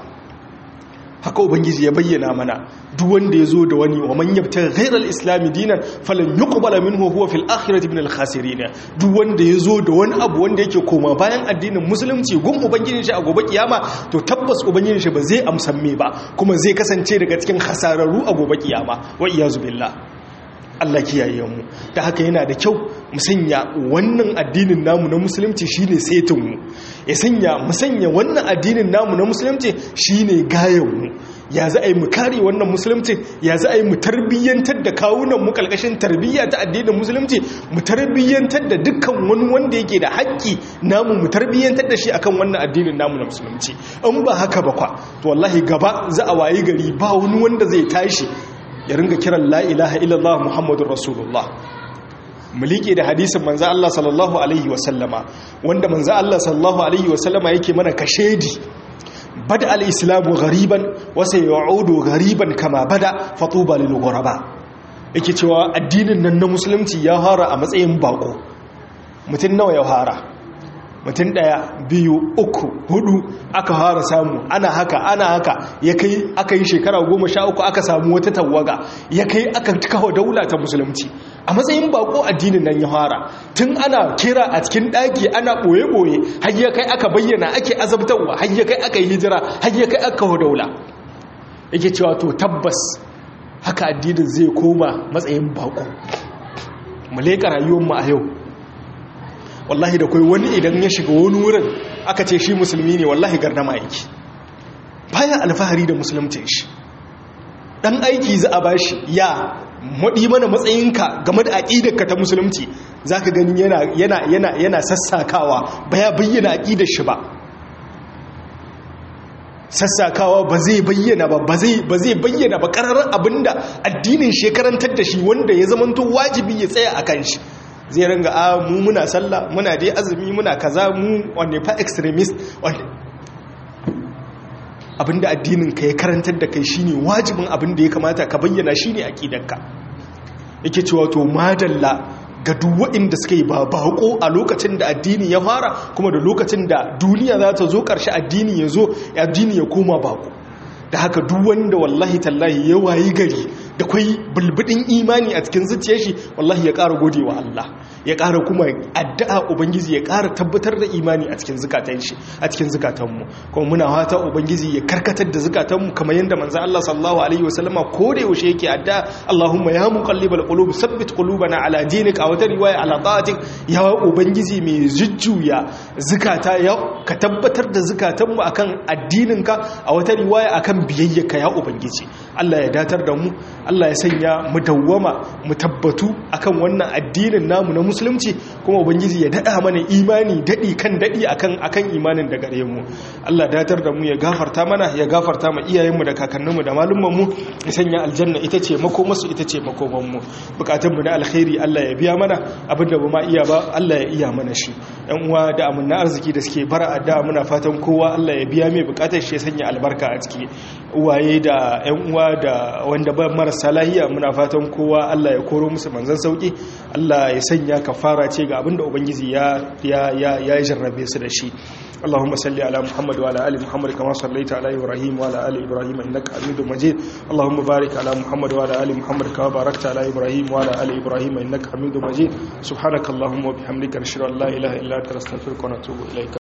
haka ubangiji ya bayyana mana, duk wanda ya zo da wani wa man yabta ghayral islam dinan falan yuqbala minhu huwa fil akhirati minal khasirin. duk wanda ya zo da wani abu wanda yake koma bayan addinin musulunci gun ubangijin shi a gobe kiyama, to tabbas ubangijin shi ba zai amsan me ba, kuma zai kasance daga cikin hasararru a gobe kiyama. wa iyazu billah, Allah kiyaye mu. da haka yana da kyau mu sanya wannan addinin namu na musulunci shine setin mu, ya sanya mu sanya wannan addinin namu na musulunci shine gayan mu. ya za a yi mu kare wannan musulunci, ya za a yi mu tarbiyyantar da kawunan mu kalkashin tarbiyya ta addinin musulunci, mu tarbiyyantar da dukkan wani wanda yake da haƙƙi namu, mu tarbiyyantar da shi akan wannan addinin namu na musulunci. in ba haka ba kwa, to wallahi gaba za a wayi gari ba wani wanda zai tashi ya ringa kiran la ilaha illallah muhammadur rasulullah. mu liƙe da hadisin manzo Allah sallallahu alaihi wasallama, wanda manzo Allah sallallahu alaihi wasallama yake mana kashedi, bada al-islamu ghariban wa sayaudu ghariban kama bada fatuba lil ghuraba. yake cewa addinin nan na musulunci ya fara a matsayin bako. mutun nawa ya fara? mutum ɗaya, biyu, uku, hudu aka fara samu. ana haka ana haka ya kai aka yi shekara goma sha uku aka samu wata tawaga, ya kai aka kawo daula ta musulunci a matsayin bako. addinin nan ya fara tun ana kira a cikin ɗaki, ana ɓoye-ɓoye, har ya kai aka bayyana ake azabtarwa, har ya kai aka yi hijira, har ya kai aka kawo daula. yake cewa to tabbas haka addinin zai koma matsayin bako mu leka rayuwar mu a yau wallahi da kai wani idan ya shiga wani wurin aka ce shi musulmi ne wallahi gardama aiki baya alfahari da musulunci shi dan aiki za a bashi ya maɗi mana matsayinka game da aƙidarka ta musulunci za ka gani yana, yana, yana, yana sassakawa ba ya bayyana aƙidar shi ba sassakawa ba zai bayyana ba ba zai bayyana ba ƙararren abinda addinin shekarantar da shi wanda ya zamanto wajibi ya tsaya a kan shi zai ranga a mu muna sallah muna dai azumi muna kaza mu wanne fa extremist abinda addinin ka ya karantar da kai shine wajibin abinda ya kamata ka bayyana shine aqidarka yake cewa to madalla ga duk waɗanda suka yi ba bako a lokacin da addini ya fara kuma da lokacin da duniya za ta zo ƙarshe addini ya zo addini ya koma bako da haka duk wanda wallahi tallahi ya wayi gari da kwai bulbudin imani a cikin zuciyar shi wallahi ya ƙara gode wa Allah ya ƙara kuma addu'a ubangiji ya ƙara tabbatar da imani a cikin zukatan shi a cikin zukatanmu kuma muna fata ubangiji ya karkatar da zukatanmu kamar yadda manzo Allah sallallahu alaihi wasallama ko da yaushe yake addu'a Allahumma ya muqallibal qulub sabbit qulubana ala dinik aw ta riwaya ala ta'atik ya ubangiji mai jujjuya zukata ya ka tabbatar da zukatanmu akan addininka a wata riwaya akan biyayyaka ya ubangiji Allah ya datar da mu Allah ya sanya mu dawwama mu tabbatu akan wannan addinin namu na musulunci kuma ubangiji ya dada mana imani dadi kan dadi akan akan imanin da gare mu Allah datar da mu ya gafarta mana ya gafarta ma iyayenmu da kakanninmu da malumman mu ya sanya aljanna ita ce makomarsu ita ce makoman mu bukatun mu na alkhairi Allah ya biya mana abinda ba ma iya ba Allah ya iya mana shi ɗan uwa da amanna arziki da suke bara adda muna fatan kowa Allah ya biya mai bukatar shi ya sanya albarka a ciki uwaye da ƴan uwa da wanda ba marasa lahiya muna fatan kowa Allah ya koro musu manzan sauki Allah ya sanya kafara ce ga abinda ubangiji ya ya ya jarrabe su da shi اللهم صل على محمد وعلى ال محمد كما صليت على ابراهيم وعلى ال ابراهيم انك حميد مجيد اللهم بارك على محمد وعلى ال محمد كما باركت على ابراهيم وعلى ال ابراهيم انك حميد مجيد سبحانك اللهم وبحمدك نشهد ان لا اله الا انت نستغفرك ونتوب اليك